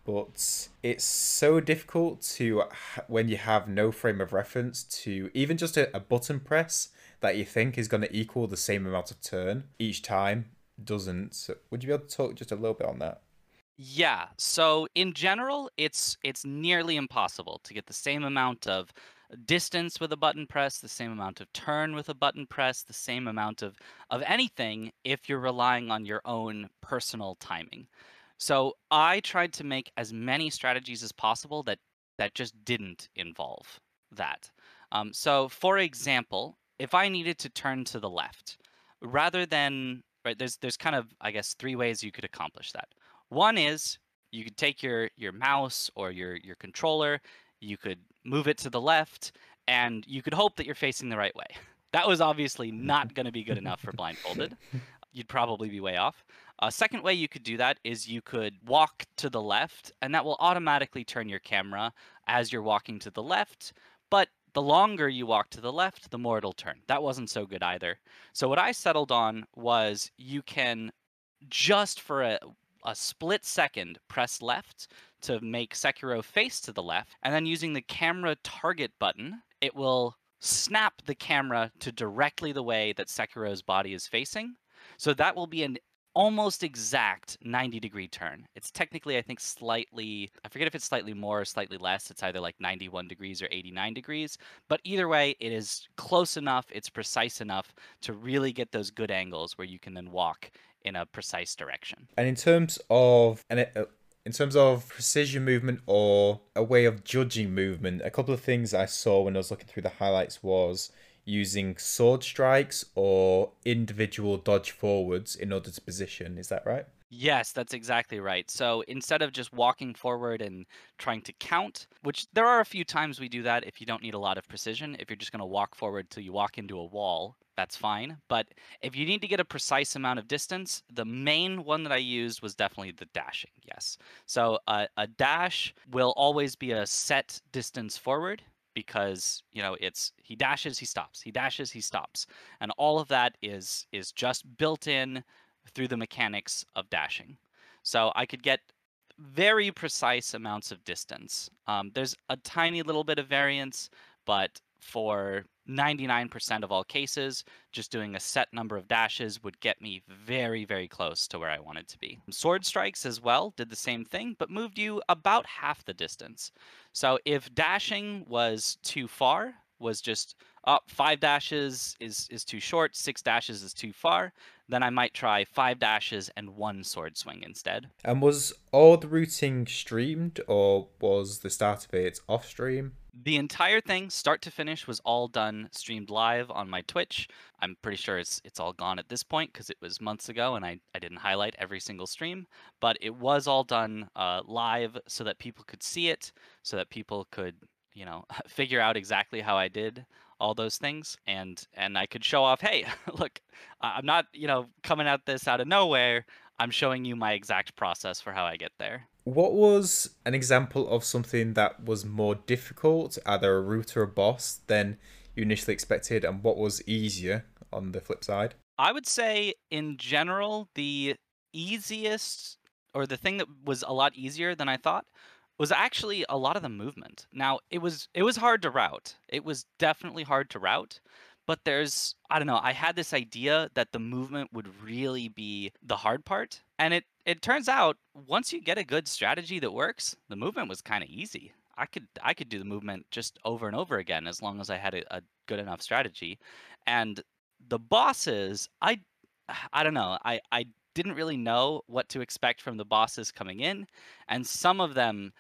But it's so difficult to, when you have no frame of reference, to even just a, a button press that you think is going to equal the same amount of turn each time doesn't. So would you be able to talk just a little bit on that? Yeah. So in general, it's it's nearly impossible to get the same amount of distance with a button press, the same amount of turn with a button press, the same amount of of anything if you're relying on your own personal timing. So I tried to make as many strategies as possible that that just didn't involve that. Um, so for example, if I needed to turn to the left, rather than right, there's there's kind of I guess three ways you could accomplish that. One is you could take your your mouse or your your controller, you could move it to the left, and you could hope that you're facing the right way. That was obviously not going to be good enough for blindfolded. You'd probably be way off. A second way you could do that is you could walk to the left, and that will automatically turn your camera as you're walking to the left. But the longer you walk to the left, the more it'll turn. That wasn't so good either. So what I settled on was you can just for a, a split second press left to make Sekiro face to the left, and then using the camera target button, it will snap the camera to directly the way that Sekiro's body is facing. So that will be an almost exact ninety degree turn. It's technically, I think, slightly, I forget if it's slightly more or slightly less. It's either like ninety-one degrees or eighty-nine degrees. But either way, it is close enough, it's precise enough to really get those good angles where you can then walk in a precise direction. And in terms of and it, uh, in terms of precision movement or a way of judging movement, a couple of things I saw when I was looking through the highlights was using sword strikes or individual dodge forwards in order to position. Is that right? Yes, that's exactly right. So instead of just walking forward and trying to count, which there are a few times we do that if you don't need a lot of precision, if you're just going to walk forward till you walk into a wall, that's fine. But if you need to get a precise amount of distance, the main one that I used was definitely the dashing. Yes. So uh, a dash will always be a set distance forward because you know it's he dashes, he stops, he dashes, he stops, and all of that is is just built in through the mechanics of dashing. So I could get very precise amounts of distance. Um, there's a tiny little bit of variance, but for ninety-nine percent of all cases, just doing a set number of dashes would get me very, very close to where I wanted to be. Sword strikes as well did the same thing, but moved you about half the distance. So if dashing was too far, was just oh, five dashes is is too short, six dashes is too far, then I might try five dashes and one sword swing instead. And was all the routing streamed, or was the start of it off stream? The entire thing, start to finish, was all done streamed live on my Twitch. I'm pretty sure it's it's all gone at this point because it was months ago and I, I didn't highlight every single stream. But it was all done uh, live so that people could see it, so that people could, you know, figure out exactly how I did all those things, and and I could show off, hey, look, I- I'm not, you know, coming at this out of nowhere. I'm showing you my exact process for how I get there. What was an example of something that was more difficult, either a route or a boss, than you initially expected, and what was easier on the flip side? I would say, in general, the easiest, or the thing that was a lot easier than I thought, was actually a lot of the movement. Now, it was it was hard to route. It was definitely hard to route, but there's I don't know, I had this idea that the movement would really be the hard part, and it it turns out once you get a good strategy that works, the movement was kind of easy. I could I could do the movement just over and over again as long as I had a, a good enough strategy. And the bosses, I I don't know. I I didn't really know what to expect from the bosses coming in, and some of them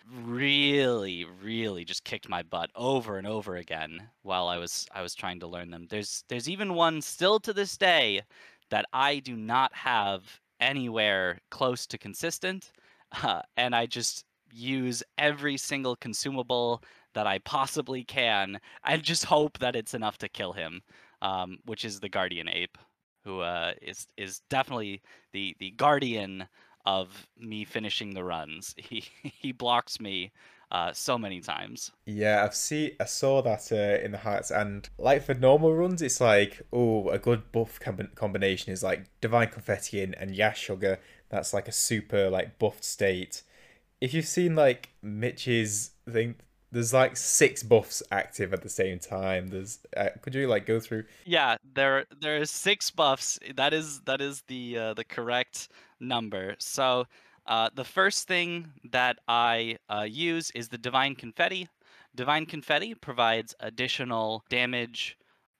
really really just kicked my butt over and over again while I was I was trying to learn them. There's there's even one still to this day that I do not have anywhere close to consistent, uh, and I just use every single consumable that I possibly can and just hope that it's enough to kill him, um, which is the Guardian Ape, who uh, is is definitely the the guardian of me finishing the runs. He he blocks me uh, so many times. Yeah, I've seen, I saw that uh, in the Hearts, and like for normal runs, it's like, oh, a good buff com- combination is like Divine Confetti and, and Yashuga. That's like a super like buffed state. If you've seen like Mitch's thing, there's like six buffs active at the same time. There's, uh, could you like go through? Yeah, there there is six buffs. That is that is the uh, the correct number. So uh, the first thing that I uh, use is the Divine Confetti. Divine Confetti provides additional damage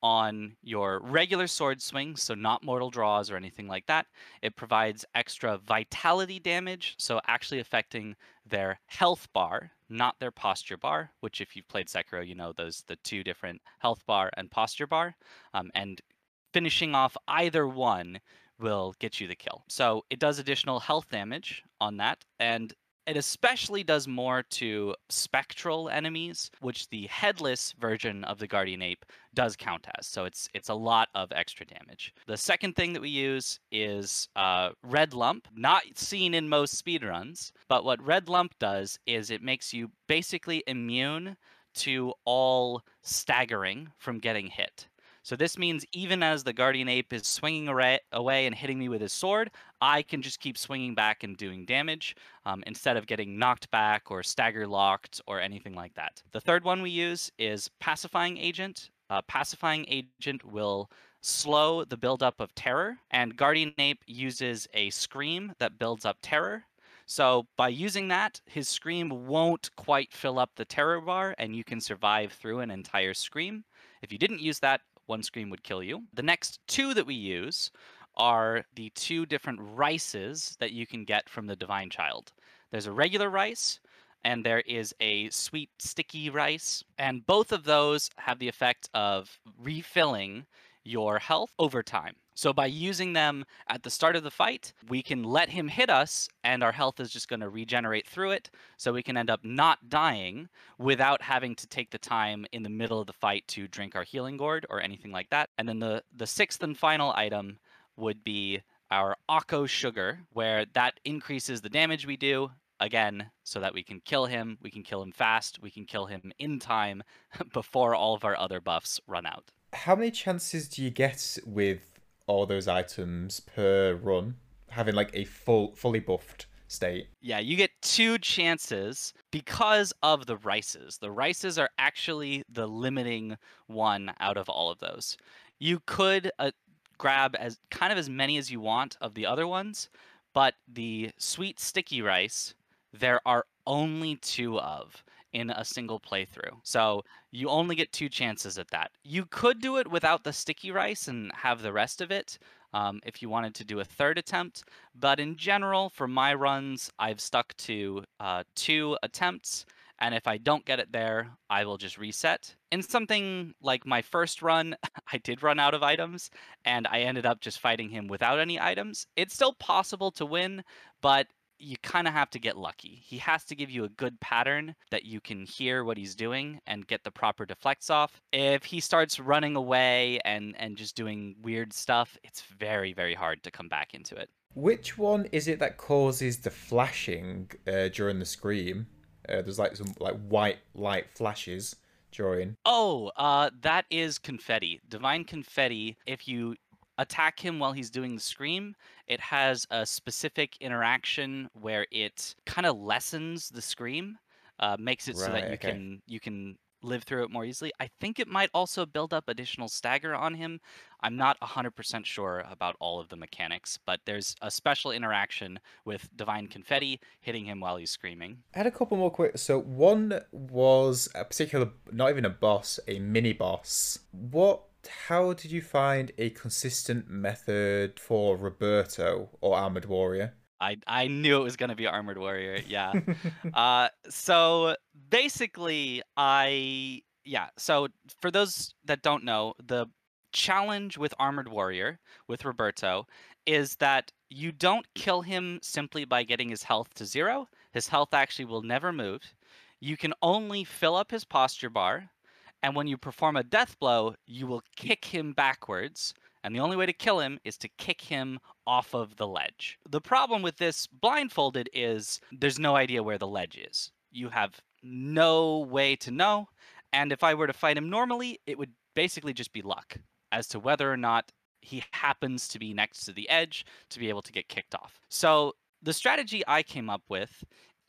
on your regular sword swings, so not mortal draws or anything like that. It provides extra vitality damage, so actually affecting their health bar, not their posture bar, which if you've played Sekiro, you know those the two different health bar and posture bar. Um, and finishing off either one will get you the kill. So it does additional health damage on that, and it especially does more to spectral enemies, which the headless version of the Guardian Ape does count as. So it's it's a lot of extra damage. The second thing that we use is uh, Red Lump, not seen in most speedruns, but what Red Lump does is it makes you basically immune to all staggering from getting hit. So this means even as the Guardian Ape is swinging away and hitting me with his sword, I can just keep swinging back and doing damage um, instead of getting knocked back or stagger locked or anything like that. The third one we use is Pacifying Agent. Uh, Pacifying Agent will slow the buildup of terror, and Guardian Ape uses a scream that builds up terror. So by using that, his scream won't quite fill up the terror bar, and you can survive through an entire scream. If you didn't use that, one scream would kill you. The next two that we use are the two different rices that you can get from the Divine Child. There's a regular rice, and there is a sweet sticky rice, and both of those have the effect of refilling your health over time. So by using them at the start of the fight, we can let him hit us, and our health is just going to regenerate through it, so we can end up not dying without having to take the time in the middle of the fight to drink our healing gourd or anything like that. And then the, the sixth and final item would be our Akko Sugar, where that increases the damage we do, again, so that we can kill him, we can kill him fast, we can kill him in time before all of our other buffs run out. How many chances do you get with all those items per run, having like a full, fully buffed state? Yeah, you get two chances because of the rices. The rices are actually the limiting one out of all of those. You could uh, grab as kind of as many as you want of the other ones, but the sweet sticky rice, there are only two of in a single playthrough. So you only get two chances at that. You could do it without the sticky rice and have the rest of it um, if you wanted to do a third attempt. But in general, for my runs, I've stuck to uh, two attempts. And if I don't get it there, I will just reset. In something like my first run, I did run out of items, and I ended up just fighting him without any items. It's still possible to win, but you kind of have to get lucky. He has to give you a good pattern that you can hear what he's doing and get the proper deflects off. If he starts running away and, and just doing weird stuff, it's very, very hard to come back into it. Which one is it that causes the flashing uh, during the scream? Uh, there's like some like white light flashes during. Oh, uh, that is Confetti. Divine Confetti, if you attack him while he's doing the scream, it has a specific interaction where it kind of lessens the scream, uh, makes it so Right, that you okay. can you can live through it more easily. I think it might also build up additional stagger on him. I'm not one hundred percent sure about all of the mechanics, but there's a special interaction with Divine Confetti hitting him while he's screaming. I had a couple more quick. So one was a particular, not even a boss, a mini boss. What? How did you find a consistent method for Roberto or Armored Warrior? I I knew it was gonna be Armored Warrior. Yeah. uh, so basically, I yeah. So for those that don't know, the challenge with Armored Warrior with Roberto is that you don't kill him simply by getting his health to zero. His health actually will never move. You can only fill up his posture bar, and when you perform a death blow, you will kick him backwards. And the only way to kill him is to kick him off of the ledge. The problem with this blindfolded is there's no idea where the ledge is. you have no way to know. And if I were to fight him normally, it would basically just be luck as to whether or not he happens to be next to the edge to be able to get kicked off. So the strategy I came up with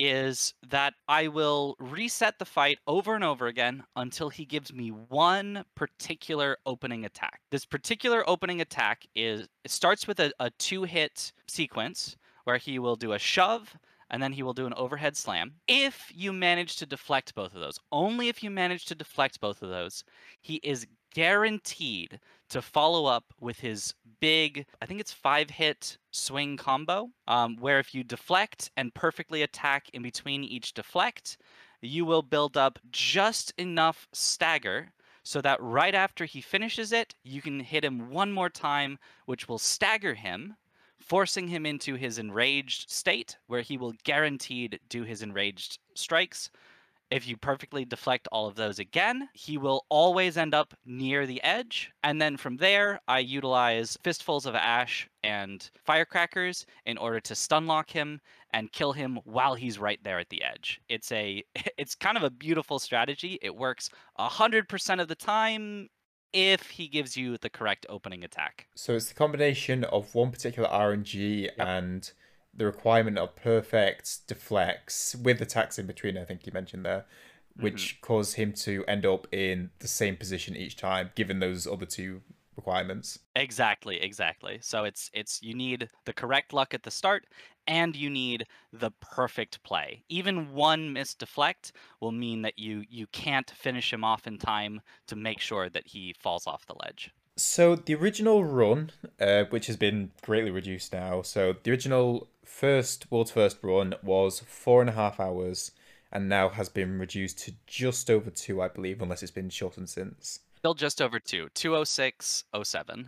is that I will reset the fight over and over again until he gives me one particular opening attack. This particular opening attack is it starts with a, a two-hit sequence where he will do a shove and then he will do an overhead slam. If you manage to deflect both of those, only if you manage to deflect both of those, he is guaranteed to follow up with his big, I think it's five hit swing combo, um, where if you deflect and perfectly attack in between each deflect, you will build up just enough stagger so that right after he finishes it, you can hit him one more time, which will stagger him, forcing him into his enraged state, where he will guaranteed do his enraged strikes. If you perfectly deflect all of those again, he will always end up near the edge. And then from there, I utilize Fistfuls of Ash and Firecrackers in order to stun lock him and kill him while he's right there at the edge. It's a it's kind of a beautiful strategy. It works one hundred percent of the time if he gives you the correct opening attack. So it's the combination of one particular R N G yep. and the requirement of perfect deflects with attacks in between, I think you mentioned there, which mm-hmm. cause him to end up in the same position each time, given those other two requirements. Exactly, exactly. So it's it's you need the correct luck at the start, and you need the perfect play. Even one missed deflect will mean that you you can't finish him off in time to make sure that he falls off the ledge. So the original run, uh, which has been greatly reduced now, so the original first world's first run was four and a half hours, and now has been reduced to just over two, I believe, unless it's been shortened since. Still just over two, two oh six oh seven.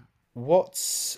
What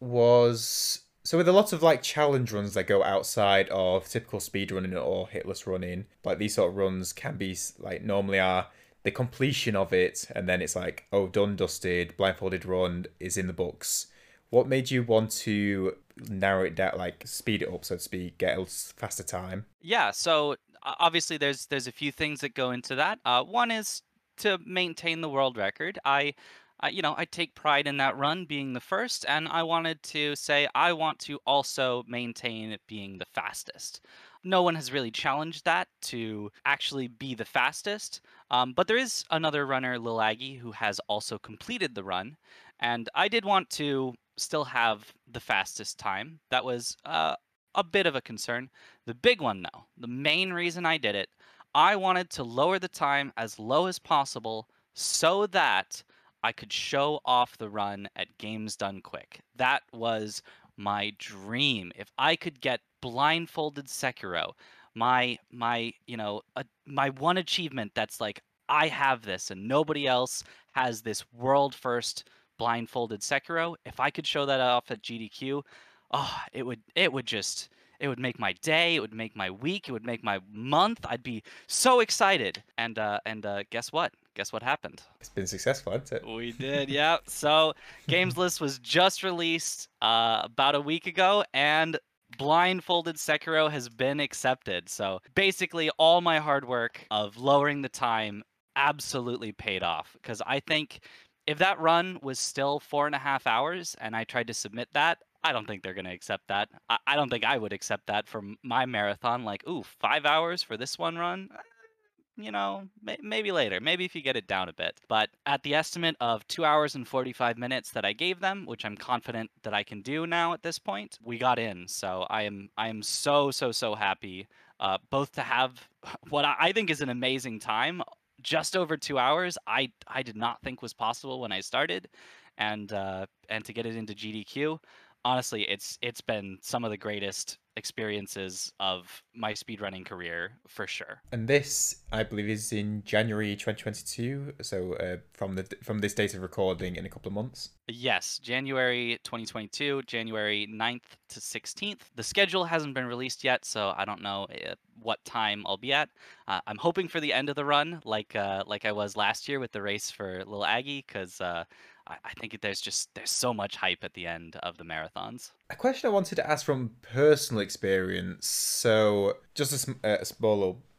was so with a lot of like challenge runs that go outside of typical speedrunning or hitless running, like these sort of runs can be like normally are the completion of it, and then it's like, oh, done, dusted, blindfolded run is in the books. What made you want to narrow it down, like speed it up, so to speak, get a faster time? Yeah, so obviously there's there's a few things that go into that. Uh, one is to maintain the world record. I, I, you know, I take pride in that run being the first, and I wanted to say I want to also maintain it being the fastest. No one has really challenged that to actually be the fastest, um, but there is another runner, Lil Aggie, who has also completed the run, and I did want to still have the fastest time. That was uh, a bit of a concern. The big one, though, the main reason I did it, I wanted to lower the time as low as possible so that I could show off the run at Games Done Quick. That was my dream. If I could get blindfolded Sekiro, my my you know uh, my one achievement that's like I have this and nobody else has this world first blindfolded Sekiro. If I could show that off at G D Q, oh, it would it would just it would make my day, it would make my week, it would make my month. I'd be so excited. And uh and uh guess what? Guess what happened? It's been successful, hasn't it? We did, yeah. So Games List was just released uh about a week ago, and blindfolded Sekiro has been accepted. So basically all my hard work of lowering the time absolutely paid off, because I think if that run was still four and a half hours and I tried to submit that, I don't think they're going to accept that. I, I don't think I would accept that from my marathon. Like, ooh, five hours for this one run? You know, may, maybe later. Maybe if you get it down a bit. But at the estimate of two hours and forty-five minutes that I gave them, which I'm confident that I can do now at this point, we got in. So I am I am so, so, so happy uh, both to have what I think is an amazing time, just over two hours. I, I did not think was possible when I started, and uh, and to get it into G D Q. Honestly, it's it's been some of the greatest experiences of my speedrunning career for sure. And this, I believe, is in January twenty twenty-two. So uh, from the from this date of recording, in a couple of months. Yes, January twenty twenty-two, January ninth to sixteenth. The schedule hasn't been released yet, so I don't know what time I'll be at. Uh, I'm hoping for the end of the run, like uh, like I was last year with the race for Lil Aggie, because uh, I, I think there's just there's so much hype at the end of the marathons. A question I wanted to ask from personal experience. So just a, sm- a small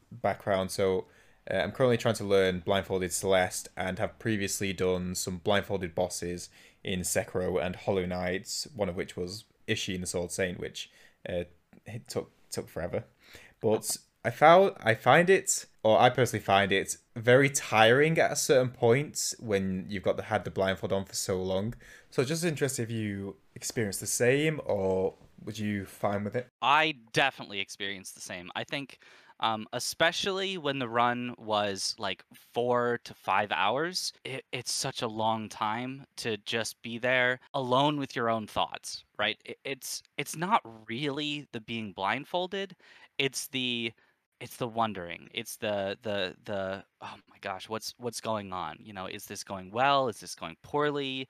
background. So uh, I'm currently trying to learn Blindfolded Celeste and have previously done some blindfolded bosses in Sekiro and Hollow Knight, one of which was Ishii and the Sword Saint, which uh, it took took forever. But I found I find it, or I personally find it, very tiring at a certain point when you've got the had the blindfold on for so long. So just interested if you experienced the same, or would you fine with it? I definitely experienced the same. I think, um, especially when the run was like four to five hours, it, it's such a long time to just be there alone with your own thoughts, right? It, it's it's not really the being blindfolded, it's the it's the wondering. It's the the the oh my gosh, what's what's going on? You know, is this going well? Is this going poorly?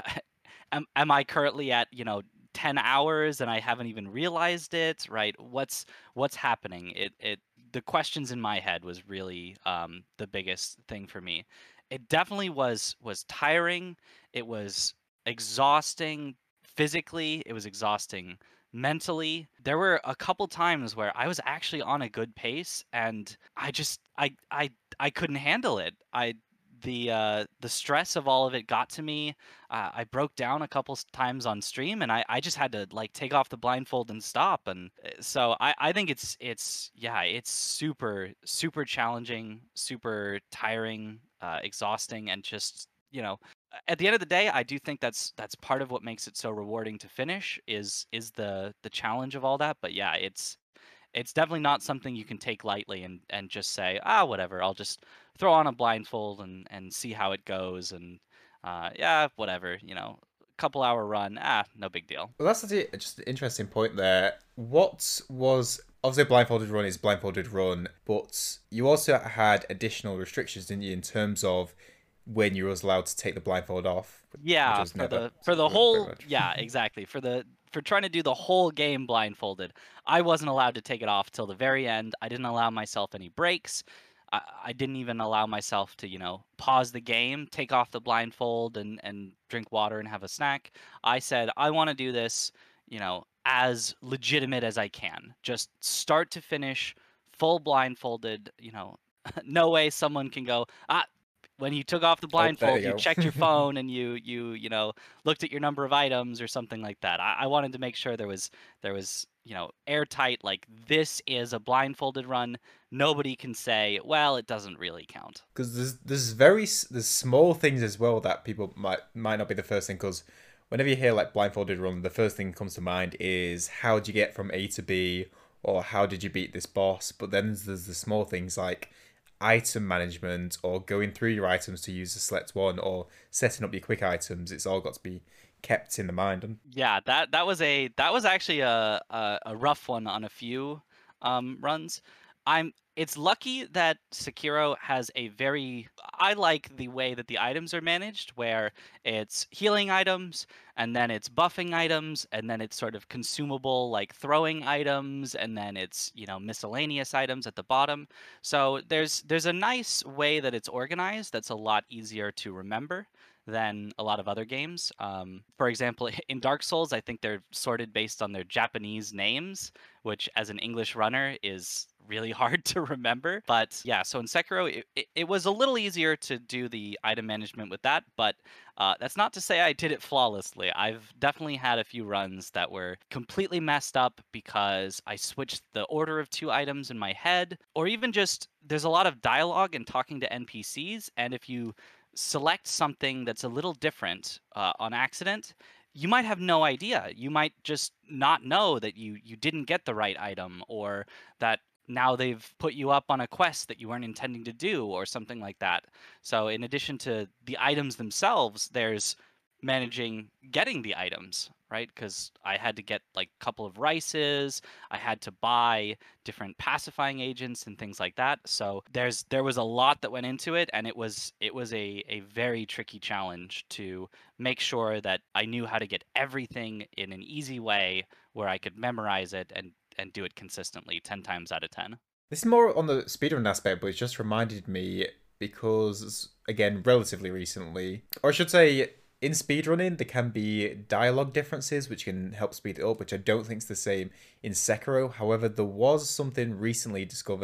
am am I currently at, you know, ten hours and I haven't even realized it, right? What's what's happening? It it the questions in my head was really um, the biggest thing for me. It definitely was was tiring. It was exhausting physically. It was exhausting mentally. There were a couple times where I was actually on a good pace and I just I I I couldn't handle it. I the uh, the stress of all of it got to me. Uh, I broke down a couple s- times on stream, and I, I just had to like take off the blindfold and stop. And uh, so I, I think it's it's yeah, it's super super challenging, super tiring, uh, exhausting, and just you know at the end of the day, I do think that's that's part of what makes it so rewarding to finish is is the the challenge of all that. But yeah, it's it's definitely not something you can take lightly and and just say, ah, whatever. I'll just throw on a blindfold and and see how it goes. And uh, yeah, whatever. You know, couple hour run, ah, no big deal. Well, that's actually just an interesting point there. What was obviously blindfolded run is blindfolded run, but you also had additional restrictions, didn't you, in terms of when you was allowed to take the blindfold off, which Yeah, was for never the for the very whole much. yeah, exactly. For the for trying to do the whole game blindfolded, I wasn't allowed to take it off till the very end. I didn't allow myself any breaks. I, I didn't even allow myself to, you know, pause the game, take off the blindfold and and drink water and have a snack. I said I want to do this, you know, as legitimate as I can. Just start to finish, full blindfolded, you know. No way someone can go, ah, when you took off the Oh, there blindfold, you you checked go. your phone and you you you know looked at your number of items or something like that. I, I wanted to make sure there was there was you know airtight. Like this is a blindfolded run. Nobody can say, well, it doesn't really count. Because there's there's very s- there's small things as well that people might might not be the first thing. Because whenever you hear like blindfolded run, the first thing that comes to mind is how did you get from A to B, or how did you beat this boss. But then there's, there's the small things like item management, or going through your items to use the select one, or setting up your quick items. It's all got to be kept in the mind. And Yeah, that that was a that was actually a a, a rough one on a few um, runs. I'm it's lucky that Sekiro has a very I like the way that the items are managed, where it's healing items, and then it's buffing items, and then it's sort of consumable like throwing items, and then it's you know miscellaneous items at the bottom. So there's there's a nice way that it's organized that's a lot easier to remember than a lot of other games. Um, for example, in Dark Souls, I think they're sorted based on their Japanese names, which as an English runner is really hard to remember. But yeah, so in Sekiro, it, it, it was a little easier to do the item management with that, but uh, that's not to say I did it flawlessly. I've definitely had a few runs that were completely messed up because I switched the order of two items in my head, or even just there's a lot of dialogue and talking to N P Cs, and if you select something that's a little different uh, on accident, you might have no idea. You might just not know that you you didn't get the right item, or that now they've put you up on a quest that you weren't intending to do, or something like that. So in addition to the items themselves, there's managing getting the items, right? Because I had to get like a couple of rices, I had to buy different pacifying agents and things like that. So there's there was a lot that went into it, and it was it was a a very tricky challenge to make sure that I knew how to get everything in an easy way where I could memorize it and and do it consistently ten times out of ten. this is more on the speedrun aspect, but it just reminded me because, again, relatively recently, or I should say, in speedrunning, there can be dialogue differences which can help speed it up, which I don't think is the same in Sekiro. However, there was something recently discovered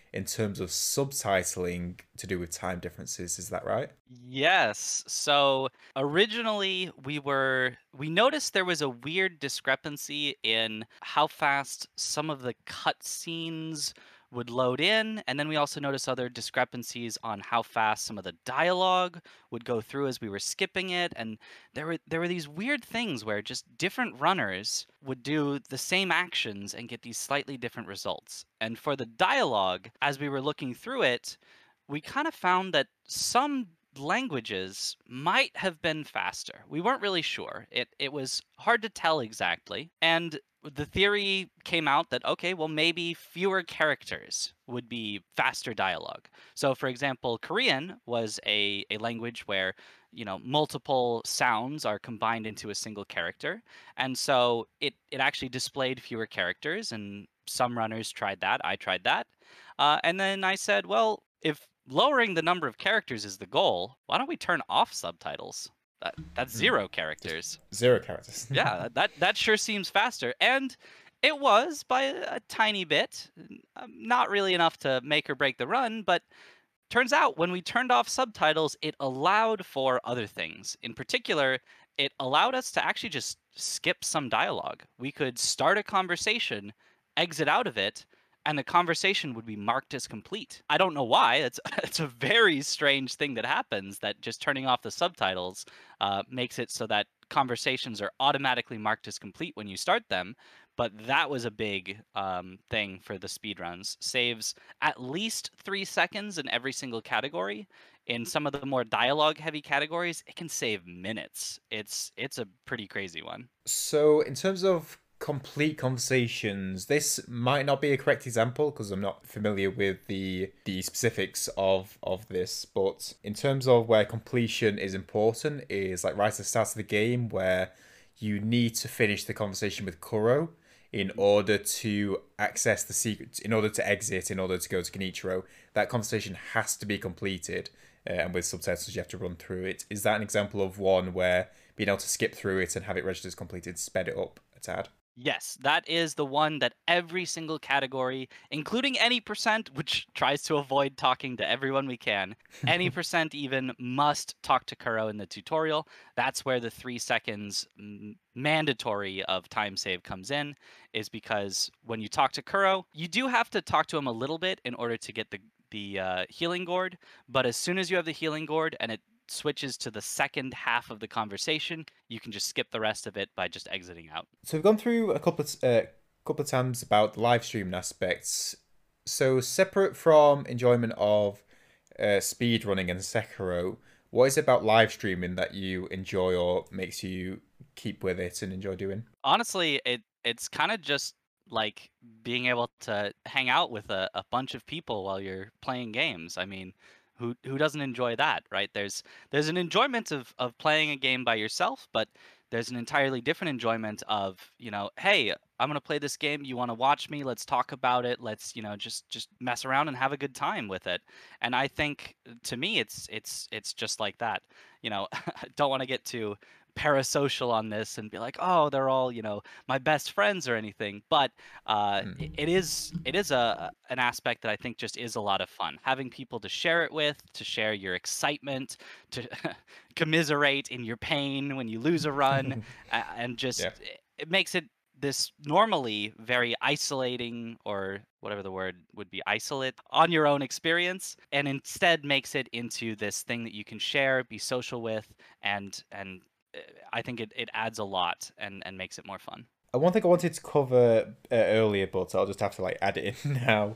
in terms of subtitling to do with time differences. Is that right? Yes. So originally we were we noticed there was a weird discrepancy in how fast some of the cutscenes would load in, and then we also noticed other discrepancies on how fast some of the dialogue would go through as we were skipping it, and there were there were these weird things where just different runners would do the same actions and get these slightly different results. And for the dialogue, as we were looking through it, we kind of found that some languages might have been faster. We weren't really sure. It it was hard to tell exactly. And the theory came out that okay, well maybe fewer characters would be faster dialogue. So for example, Korean was a, a language where, you know, multiple sounds are combined into a single character. And so it, it actually displayed fewer characters, and some runners tried that. I tried that. Uh, and then I said, well, if lowering the number of characters is the goal, why don't we turn off subtitles? That, that's Hmm. zero Just characters. zero characters. Yeah, that that sure seems faster, and it was by a, a tiny bit, n- um, not really enough to make or break the run. But turns out when we turned off subtitles, it allowed for other things. In particular, it allowed us to actually just skip some dialogue. We could start a conversation, exit out of it, and the conversation would be marked as complete. I don't know why. It's it's a very strange thing that happens, that just turning off the subtitles uh, makes it so that conversations are automatically marked as complete when you start them. But that was a big um, thing for the speedruns. Saves at least three seconds in every single category. In some of the more dialogue heavy categories, it can save minutes. It's it's a pretty crazy one. So, in terms of complete conversations, this might not be a correct example because I'm not familiar with the the specifics of of this. But in terms of where completion is important, is like right at the start of the game where you need to finish the conversation with Kuro in order to access the secret, in order to exit, in order to go to Kenichiro. That conversation has to be completed, uh, and with subtitles you have to run through it. Is that an example of one where being able to skip through it and have it registered as completed sped it up a tad? Yes, that is the one that every single category, including any percent, which tries to avoid talking to everyone we can, any percent even must talk to Kuro in the tutorial. That's where the three seconds m- mandatory of time save comes in, is because when you talk to Kuro, you do have to talk to him a little bit in order to get the the uh, healing gourd. But as soon as you have the healing gourd and it switches to the second half of the conversation, you can just skip the rest of it by just exiting out. So we've gone through a couple of uh, couple of times about the live streaming aspects. So separate from enjoyment of uh, speed running and Sekiro, what is it about live streaming that you enjoy or makes you keep with it and enjoy doing? Honestly, it it's kind of just like being able to hang out with a, a bunch of people while you're playing games. I mean, who who doesn't enjoy that, right? There's there's an enjoyment of of playing a game by yourself, but there's an entirely different enjoyment of, you know, hey, I'm gonna play this game. You want to watch me? Let's talk about it. Let's, you know, just just mess around and have a good time with it. And I think to me, it's it's it's just like that. You know, I don't want to get too parasocial on this and be like, oh, they're all, you know, my best friends or anything. But uh, i- Hmm. it is it is a an aspect that I think just is a lot of fun. Having people to share it with, to share your excitement, to commiserate in your pain when you lose a run, a- and just Yeah. it it makes it this normally very isolating, or whatever the word would be, isolate on your own experience, and instead makes it into this thing that you can share, be social with, and and uh, I think it, it adds a lot and, and makes it more fun. Uh, One thing I wanted to cover uh, earlier, but I'll just have to like add it in now,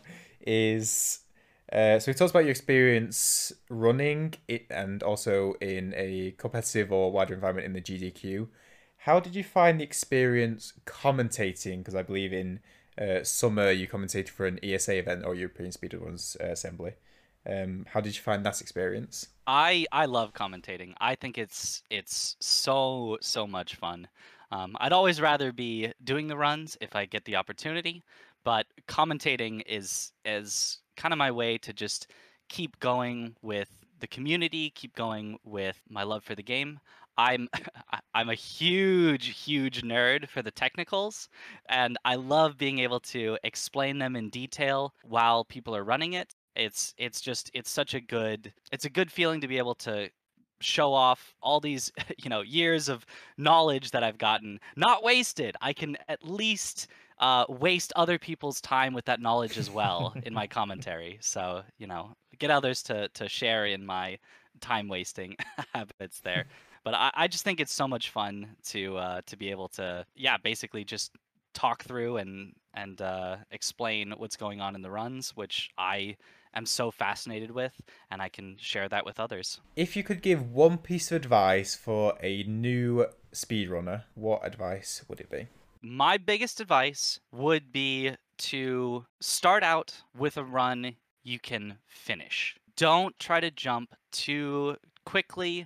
is uh, so we talked about your experience running it and also in a competitive or wider environment in the G D Q. How did you find the experience commentating? Because I believe in uh, summer you commentated for an E S A event or European Speedrunners uh, Assembly. Um, how did you find that experience? I I love commentating. I think it's it's so so much fun. Um, I'd always rather be doing the runs if I get the opportunity, but commentating is is kind of my way to just keep going with the community, keep going with my love for the game. I'm I- I'm a huge, huge nerd for the technicals, and I love being able to explain them in detail while people are running it. It's it's just it's such a good it's a good feeling to be able to show off all these you know years of knowledge that I've gotten, not wasted. I can at least uh, waste other people's time with that knowledge as well in my commentary. So you know, get others to to share in my time wasting habits there. But I, I just think it's so much fun to uh, to be able to yeah basically just talk through and and uh, explain what's going on in the runs, which I am so fascinated with, and I can share that with others. If you could give one piece of advice for a new speedrunner, what advice would it be? My biggest advice would be to start out with a run you can finish. Don't try to jump too quickly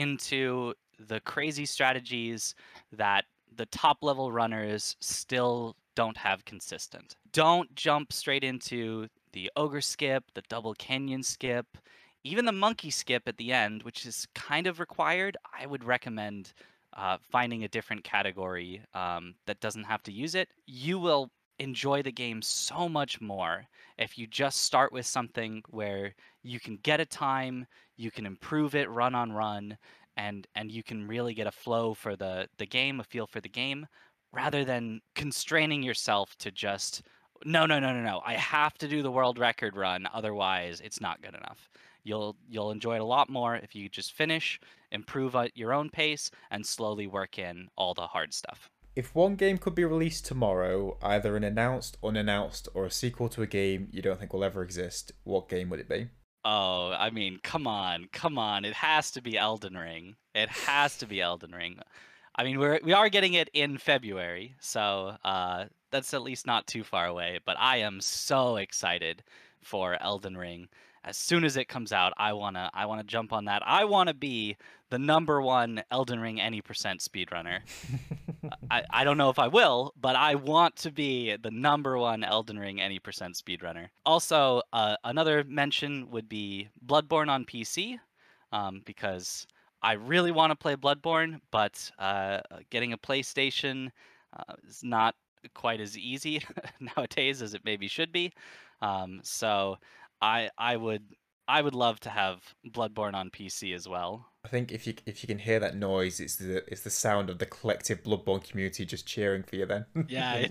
into the crazy strategies that the top level runners still don't have consistent. Don't jump straight into the ogre skip, the double canyon skip, even the monkey skip at the end, which is kind of required. I would recommend uh, finding a different category um, that doesn't have to use it. You will enjoy the game so much more if you just start with something where you can get a time, you can improve it run on run, and and you can really get a flow for the the game, a feel for the game, rather than constraining yourself to just no no no no no I have to do the world record run, otherwise it's not good enough. You'll you'll enjoy it a lot more if you just finish, improve at your own pace, and slowly work in all the hard stuff. If one game could be released tomorrow, either an announced, unannounced, or a sequel to a game you don't think will ever exist, what game would it be? Oh, I mean, come on, come on. It has to be Elden Ring. It has to be Elden Ring. I mean, we're we are getting it in February, so uh, that's at least not too far away. But I am so excited for Elden Ring. As soon as it comes out, I wanna I wanna jump on that. I wanna be the number one Elden Ring any percent speedrunner. I, I don't know if I will, but I want to be the number one Elden Ring any percent speedrunner. Also, uh, another mention would be Bloodborne on P C, um, because I really want to play Bloodborne, but uh, getting a PlayStation uh, is not quite as easy nowadays as it maybe should be. Um, so I I would I would love to have Bloodborne on P C as well. I think if you if you can hear that noise, it's the it's the sound of the collective Bloodborne community just cheering for you. Then. Yeah.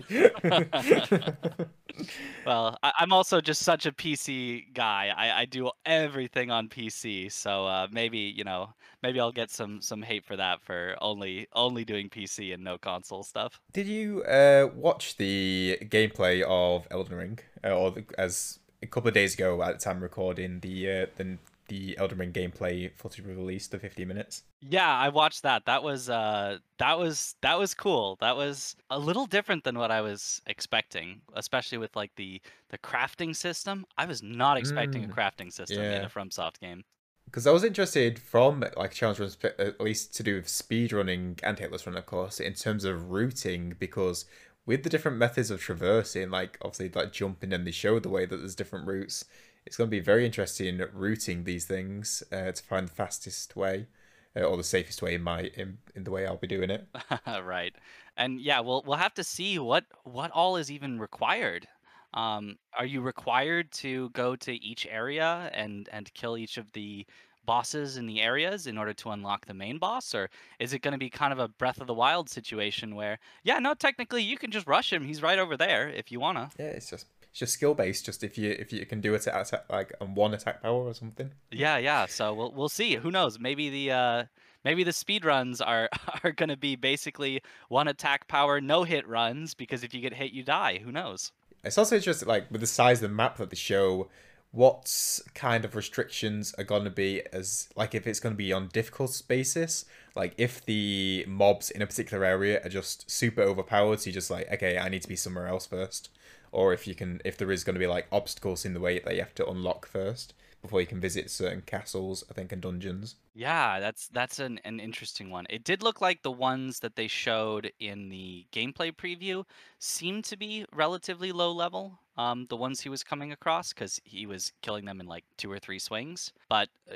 Well, I, I'm also just such a P C guy. I, I do everything on P C, so uh, maybe you know, maybe I'll get some some hate for that for only only doing P C and no console stuff. Did you uh, watch the gameplay of Elden Ring, uh, or the, as a couple of days ago at the time of recording the uh, the the Elden Ring gameplay footage was released, the fifty minutes? Yeah, I watched that. That was uh that was that was cool. That was a little different than what I was expecting, especially with like the the crafting system. I was not expecting a Mm, crafting system in a yeah. FromSoft game. Because I was interested from like challenge runs, at least to do with speed running and hitless run, of course, in terms of routing. Because with the different methods of traversing, like obviously like jumping, and they show the way that there's different routes. It's going to be very interesting routing these things uh, to find the fastest way uh, or the safest way in my in, in the way I'll be doing it. Right. And yeah, we'll we'll have to see what what all is even required. Um, are you required to go to each area and and kill each of the bosses in the areas in order to unlock the main boss, or is it going to be kind of a Breath of the Wild situation where, yeah, no, technically you can just rush him. He's right over there if you wanna. Yeah, it's just it's just skill based. Just if you if you can do it at attack, like on one attack power or something. Yeah, yeah. So we'll we'll see. Who knows? Maybe the uh maybe the speed runs are are going to be basically one attack power no hit runs because if you get hit you die. Who knows? It's also interesting, like with the size of the map that they show, what kind of restrictions are going to be as like if it's going to be on difficult basis. Like if the mobs in a particular area are just super overpowered, so you're just like, okay, I need to be somewhere else first. Or if you can, if there is going to be like obstacles in the way that you have to unlock first before you can visit certain castles, I think, and dungeons. Yeah, that's that's an, an interesting one. It did look like the ones that they showed in the gameplay preview seemed to be relatively low level. Um, the ones he was coming across because he was killing them in like two or three swings. But uh,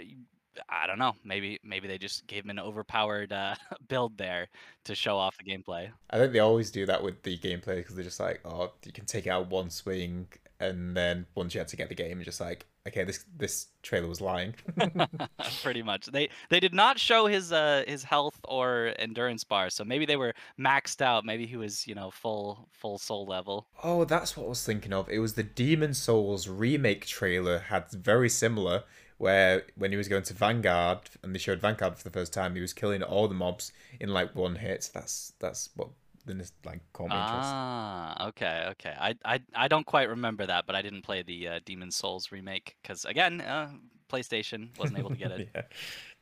I don't know. Maybe maybe they just gave him an overpowered uh, build there to show off the gameplay. I think they always do that with the gameplay because they're just like, oh, you can take it out one swing, and then once you have to get the game, you're just like, okay, this this trailer was lying. Pretty much. They they did not show his uh his health or endurance bar, so maybe they were maxed out. Maybe he was, you know, full full soul level. Oh, that's what I was thinking of. It was the Demon Souls remake trailer had very similar, where when he was going to Vanguard and they showed Vanguard for the first time, he was killing all the mobs in like one hit. That's that's what then like caught my interest. Ah, okay, okay. I I I don't quite remember that, but I didn't play the uh, Demon Souls remake because again, uh, PlayStation wasn't able to get it. Yeah.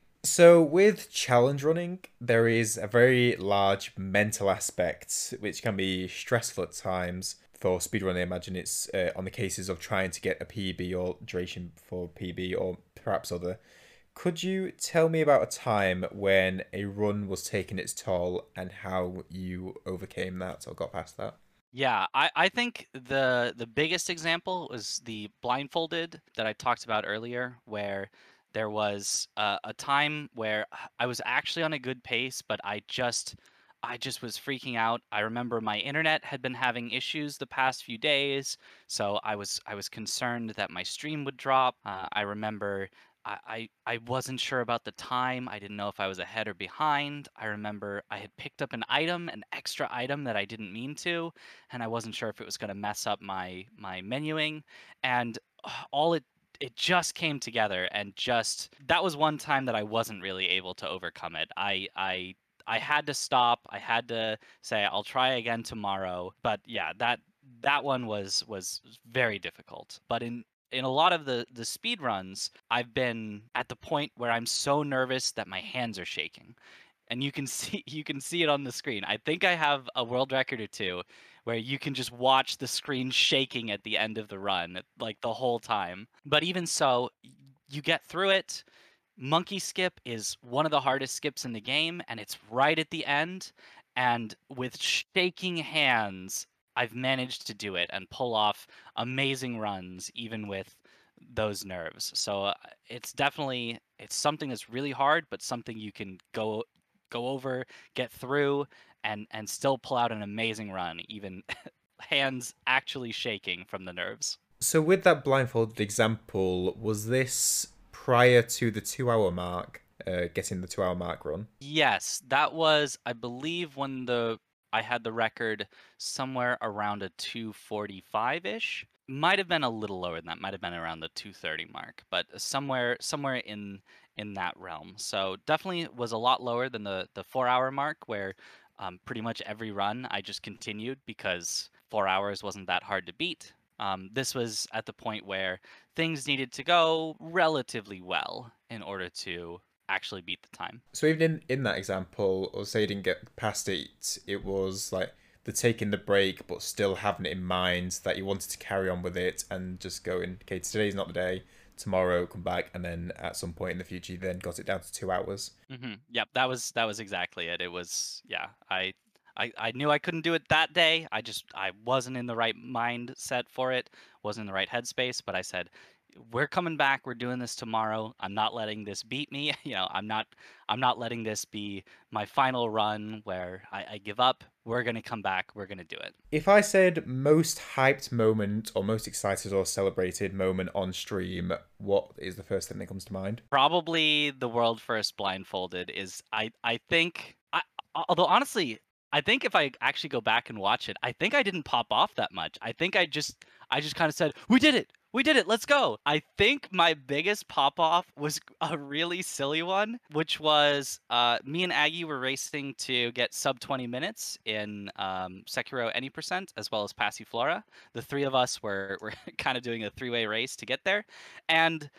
So with challenge running, there is a very large mental aspect which can be stressful at times for speedrunning. I imagine it's uh, on the cases of trying to get a P B or duration for P B or perhaps other. Could you tell me about a time when a run was taking its toll and how you overcame that or got past that? Yeah, I, I think the the biggest example was the blindfolded that I talked about earlier, where there was uh, a time where I was actually on a good pace, but I just I just was freaking out. I remember my internet had been having issues the past few days, so I was I was concerned that my stream would drop. Uh, I remember I, I I wasn't sure about the time. I didn't know if I was ahead or behind. I remember I had picked up an item, an extra item that I didn't mean to, and I wasn't sure if it was going to mess up my my menuing, and uh, all it it just came together, and just that was one time that I wasn't really able to overcome it. I I I had to stop. I had to say I'll try again tomorrow. But yeah, that that one was was very difficult. But in in a lot of the the speed runs, I've been at the point where I'm so nervous that my hands are shaking, and you can see you can see it on the screen. I think I have a world record or two where you can just watch the screen shaking at the end of the run like the whole time. But even so, y- you get through it. Monkey skip is one of the hardest skips in the game, and it's right at the end. And with shaking hands, I've managed to do it and pull off amazing runs, even with those nerves. So uh, it's definitely it's something that's really hard, but something you can go go over, get through, and and still pull out an amazing run, even hands actually shaking from the nerves. So with that blindfolded example, was this prior to the two hour mark, uh, getting the two hour mark run? Yes, that was, I believe, when the I had the record somewhere around a two forty-five-ish. Might have been a little lower than that. Might have been around the two thirty mark, but somewhere somewhere in in that realm. So definitely was a lot lower than the the four hour mark, where um, pretty much every run I just continued because four hours wasn't that hard to beat. Um, this was at the point where things needed to go relatively well in order to actually beat the time. So even in, in that example, or say you didn't get past it, it was like the taking the break, but still having it in mind that you wanted to carry on with it and just going, okay, today's not the day, tomorrow come back, and then at some point in the future, you then got it down to two hours. Hmm. Yep, that was that was exactly it. It was yeah. I, I I knew I couldn't do it that day. I just I wasn't in the right mindset for it. Wasn't in the right headspace. But I said, we're coming back. We're doing this tomorrow. I'm not letting this beat me. You know, I'm not I'm not letting this be my final run where I, I give up. We're gonna come back. We're gonna do it. If I said most hyped moment or most excited or celebrated moment on stream, what is the first thing that comes to mind? Probably the world first blindfolded is I I think I although honestly I think if I actually go back and watch it, I think I didn't pop off that much. I think I just I just kind of said, "We did it. We did it. Let's go." I think my biggest pop off was a really silly one, which was uh, me and Aggie were racing to get sub twenty minutes in um, Sekiro Any Percent as well as Passiflora. The three of us were were kind of doing a three way race to get there, and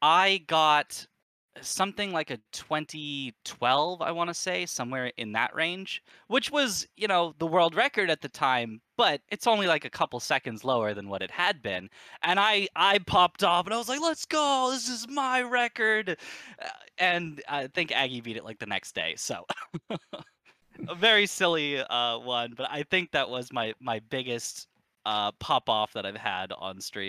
I got something like a twenty twelve, I want to say, somewhere in that range, which was, you know, the world record at the time, but it's only like a couple seconds lower than what it had been. And I I popped off and I was like, "Let's go. This is my record." Uh, And I think Aggie beat it like the next day. So, a very silly uh one, but I think that was my my biggest uh pop off that I've had on stream.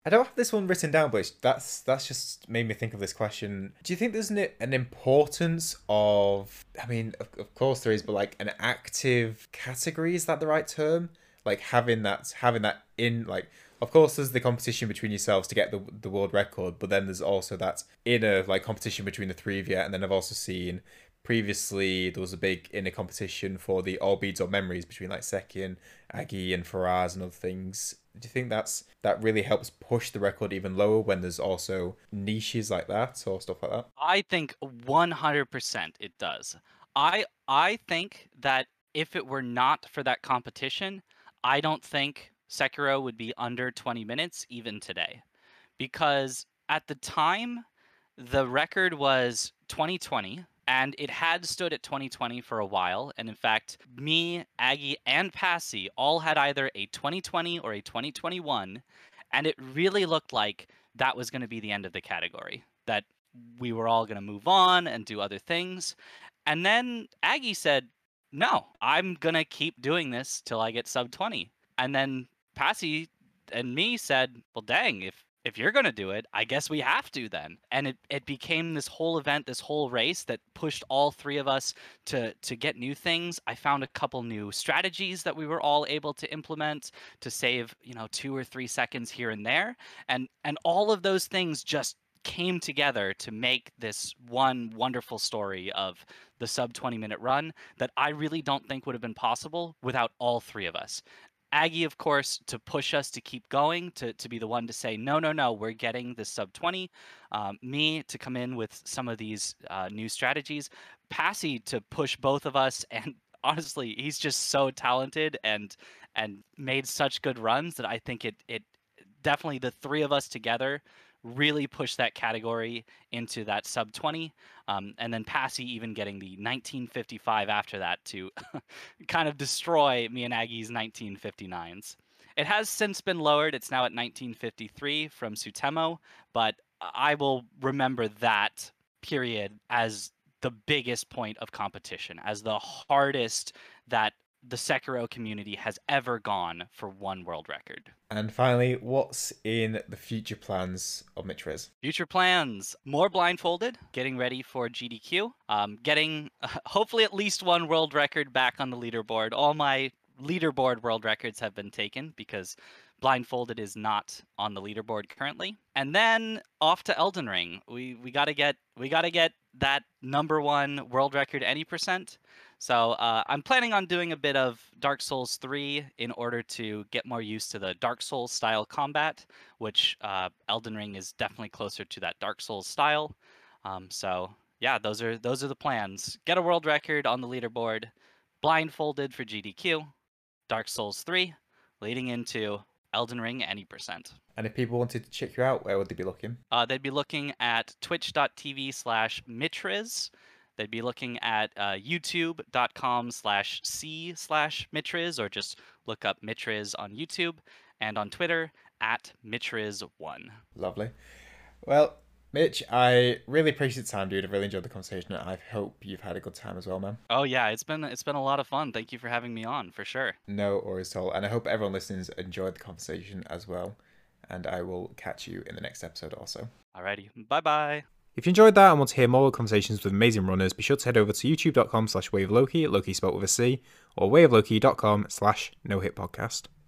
I don't have this one written down, but it's, that's that's just made me think of this question. Do you think there's an, an importance of, I mean, of, of course there is, but like an active category, is that the right term? Like having that, having that in, like, of course there's the competition between yourselves to get the the world record, but then there's also that inner like competition between the three of you. And then I've also seen previously there was a big inner competition for the All Beads or Memories between like Seki and Aggie and Faraz and other things. Do you think that's that really helps push the record even lower when there's also niches like that or stuff like that? I think one hundred percent it does. I I think that if it were not for that competition, I don't think Sekiro would be under twenty minutes even today. Because at the time, the record was twenty twenty, and it had stood at twenty twenty for a while. And in fact, me, Aggie, and Passy all had either a twenty twenty or a twenty twenty-one, and it really looked like that was going to be the end of the category, that we were all going to move on and do other things. And then Aggie said, no, I'm going to keep doing this till I get sub twenty. And then Passy and me said, well, dang, if if you're going to do it, I guess we have to then. And it, it became this whole event, this whole race that pushed all three of us to, to get new things. I found a couple new strategies that we were all able to implement to save, you know, two or three seconds here and there. And, and all of those things just came together to make this one wonderful story of the sub twenty minute run that I really don't think would have been possible without all three of us. Aggie, of course, to push us to keep going, to, to be the one to say, no, no, no, we're getting this sub twenty. Um, me to come in with some of these uh, new strategies. Passy to push both of us. And honestly, he's just so talented and and made such good runs that I think it it definitely the three of us together really pushed that category into that sub twenty. Um, and then Passy even getting the nineteen fifty-five after that to kind of destroy me and Aggie's nineteen fifty-nines. It has since been lowered. It's now at nineteen fifty-three from Sutemo, but I will remember that period as the biggest point of competition, as the hardest that the Sekiro community has ever gone for one world record. And finally, what's in the future plans of Mitriz? Future plans: more blindfolded, getting ready for G D Q, um, getting uh, hopefully at least one world record back on the leaderboard. All my leaderboard world records have been taken because blindfolded is not on the leaderboard currently. And then off to Elden Ring. We we gotta get we gotta get that number one world record any percent. So uh, I'm planning on doing a bit of Dark Souls three in order to get more used to the Dark Souls style combat, which uh, Elden Ring is definitely closer to that Dark Souls style. Um, so yeah, those are those are the plans. Get a world record on the leaderboard, blindfolded for G D Q, Dark Souls three, leading into Elden Ring any percent. And if people wanted to check you out, where would they be looking? Uh, they'd be looking at twitch.tv slash Mitriz. They'd be looking at uh, youtube.com slash c slash Mitriz, or just look up Mitriz on YouTube, and on Twitter at Mitriz one. Lovely. Well, Mitch, I really appreciate the time, dude. I really enjoyed the conversation. I hope you've had a good time as well, man. Oh yeah, it's been it's been a lot of fun. Thank you for having me on, for sure. No worries at all. And I hope everyone listening enjoyed the conversation as well. And I will catch you in the next episode also. Alrighty, bye bye. If you enjoyed that and want to hear more conversations with amazing runners, be sure to head over to youtube.com slash waveloki, Loki spelled with a C, or waveloki.com slash no hit podcast.